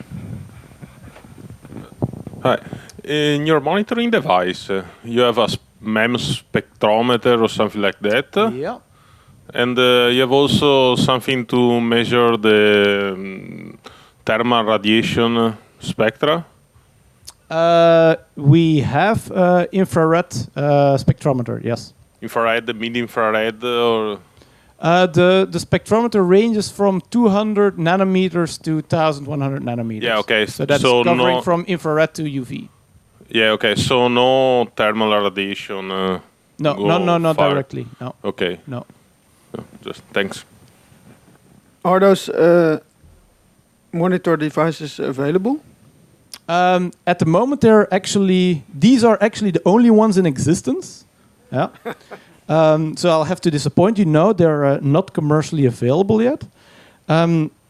Hi. In your monitoring device, uh, you have a s- MEMS spectrometer or something like that. uh, Yeah. And uh, you have also something to measure the um, thermal radiation uh, spectra. Uh, we have uh, infrared uh, spectrometer, yes. Infrared, mid-infrared, or Uh, the, the spectrometer ranges from two hundred nanometers to one thousand one hundred nanometers. Yeah, okay. So that's So covering no- from infrared to U V. yeah, okay. So no thermal radiation. Uh, No, go no, no, not far. directly. No, Okay, no. no, just thanks. Are those uh, monitor devices available? Um, at the moment, they're actually these are actually the only ones in existence. Yeah. um, so I'll have to disappoint you. No, they're uh, not commercially available yet. Um,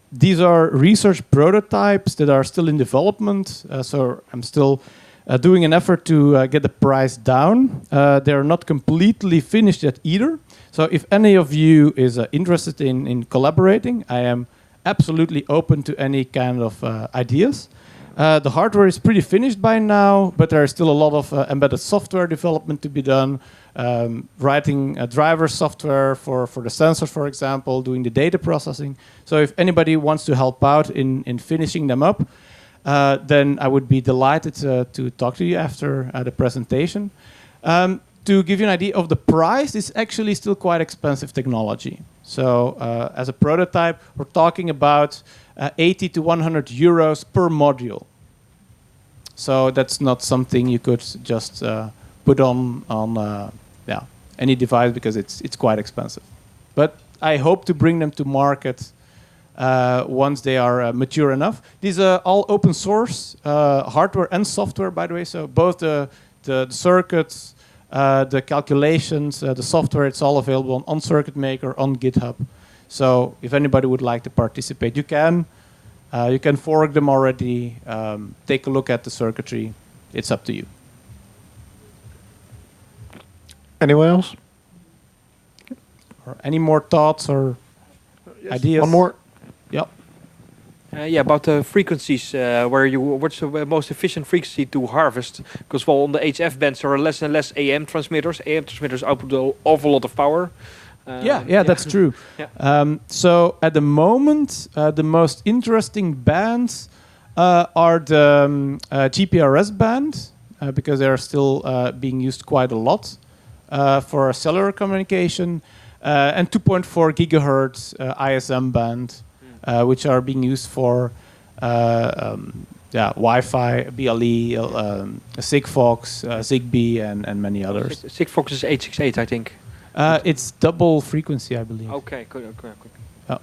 these are research prototypes that are still in development, uh, so I'm still uh, doing an effort to uh, get the price down. Uh, they are not completely finished yet either. So if any of you is uh, interested in, in collaborating, I am absolutely open to any kind of uh, ideas. Uh, the hardware is pretty finished by now, but there is still a lot of uh, embedded software development to be done. Um, writing a driver software for, for the sensors, for example, doing the data processing. So if anybody wants to help out in, in finishing them up, uh, then I would be delighted uh, to talk to you after uh, the presentation. Um, to give you an idea of the price, it's actually still quite expensive technology. So uh, as a prototype, we're talking about uh, eighty to one hundred euros per module. So that's not something you could just uh, put on on uh, yeah, any device because it's it's quite expensive. But I hope to bring them to market uh, once they are uh, mature enough. These are all open source uh, hardware and software, by the way. So both the the, the circuits, uh, the calculations, uh, the software, it's all available on, on Circuit Maker, on GitHub. So if anybody would like to participate, you can. Uh, you can fork them already. Um, take a look at the circuitry. It's up to you. Anyone else? Or any more thoughts or ideas? One more. Yep. Uh, yeah, about the frequencies, uh, where you what's the most efficient frequency to harvest? Because well, on the H F bands there are less and less A M transmitters. A M transmitters output an awful lot of power. Uh, yeah, yeah, that's true. Yeah. Um, so at the moment, uh, the most interesting bands uh, are the um, uh, G P R S band uh, because they are still uh, being used quite a lot uh, for cellular communication, uh, and two point four gigahertz uh, I S M band, uh, which are being used for uh, um, yeah, Wi-Fi, B L E, um, Sigfox, uh, Zigbee, and, and many others. Sigfox is eight six eight, I think. Uh, it's double frequency, I believe. Okay, good, okay, good. Oh.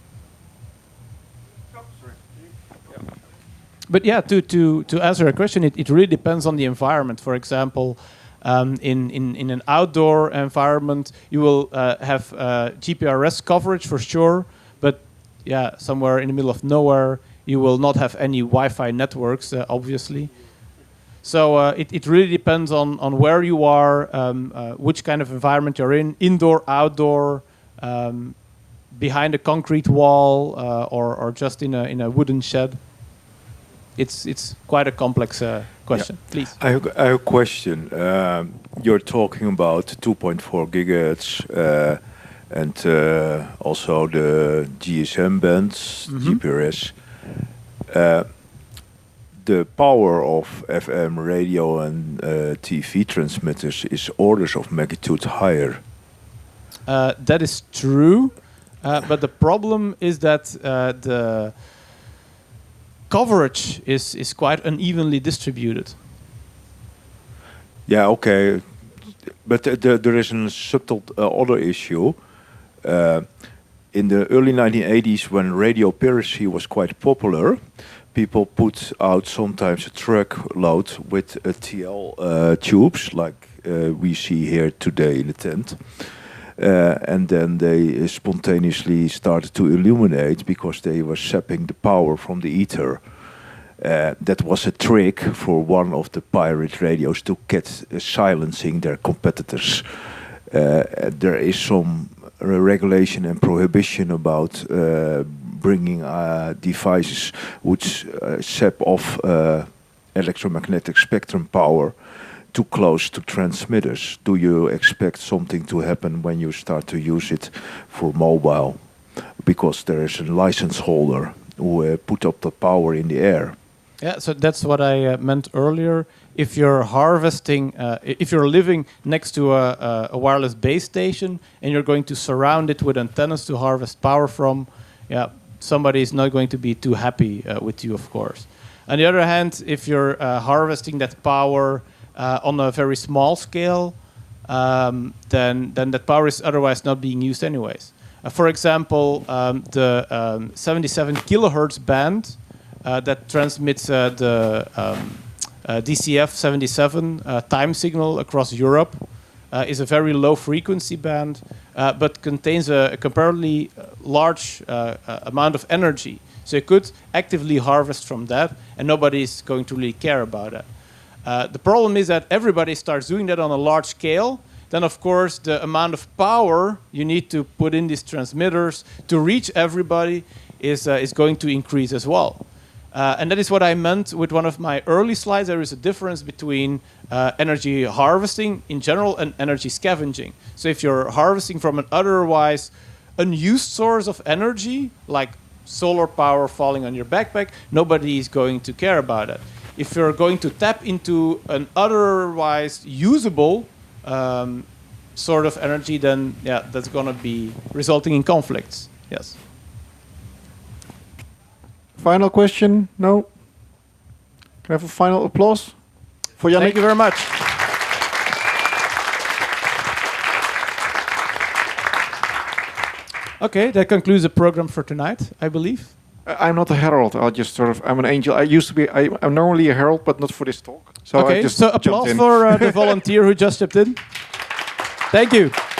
But yeah, to, to, to answer a question, it, it really depends on the environment. For example, um, in, in, in an outdoor environment, you will uh, have uh, G P R S coverage for sure, but yeah, somewhere in the middle of nowhere, you will not have any Wi-Fi networks, uh, obviously. So uh, it, it really depends on, on where you are, um, uh, which kind of environment you're in, indoor, outdoor, um, behind a concrete wall, uh, or, or just in a, in a wooden shed. It's, it's quite a complex uh, question. Yeah. Please. I have, I have a question. Um, you're talking about two point four gigahertz uh, and uh, also the G S M bands, mm-hmm. G P R S. Uh, The power of F M radio and uh, T V transmitters is orders of magnitude higher. Uh, that is true, uh, but the problem is that uh, the coverage is, is quite unevenly distributed. Yeah, okay, but th th there is a subtle uh, other issue. Uh, in the early nineteen eighties, when radio piracy was quite popular, people put out sometimes a truckload with uh, T L uh, tubes, like uh, we see here today in the tent. Uh, and then they uh, spontaneously started to illuminate because they were sapping the power from the ether. Uh, that was a trick for one of the pirate radios to get uh, silencing their competitors. Uh, there is some uh, regulation and prohibition about uh, bringing uh, devices which uh, sap off uh, electromagnetic spectrum power too close to transmitters. Do you expect something to happen when you start to use it for mobile? Because there is a license holder who uh, put up the power in the air. Yeah, so that's what I uh, meant earlier. If you're harvesting, uh, if you're living next to a, a, a wireless base station and you're going to surround it with antennas to harvest power from, yeah, somebody is not going to be too happy uh, with you, of course. On the other hand, if you're uh, harvesting that power uh, on a very small scale, um, then then that power is otherwise not being used anyways. Uh, for example, um, the um, seventy-seven kilohertz band uh, that transmits uh, the um, uh, D C F seventy-seven uh, time signal across Europe. uh, is a very low frequency band, uh, but contains a, a comparatively large uh, uh, amount of energy. So you could actively harvest from that, and nobody's going to really care about it. Uh, the problem is that everybody starts doing that on a large scale. Then, of course, the amount of power you need to put in these transmitters to reach everybody is, uh, is going to increase as well. Uh, and that is what I meant with one of my early slides. There is a difference between uh, energy harvesting in general and energy scavenging. So if you're harvesting from an otherwise unused source of energy, like solar power falling on your backpack, nobody is going to care about it. If you're going to tap into an otherwise usable um, sort of energy, then yeah, that's going to be resulting in conflicts. Yes. Final question? No? Can I have a final applause for Yannick? Thank you very much. Okay, that concludes the program for tonight, I believe. I- I'm not a herald. I'll just sort of. I'm an angel. I used to be. I, I'm normally a herald, but not for this talk. So I Okay, just so jumped applause in. for uh, the volunteer who just stepped in. Thank you.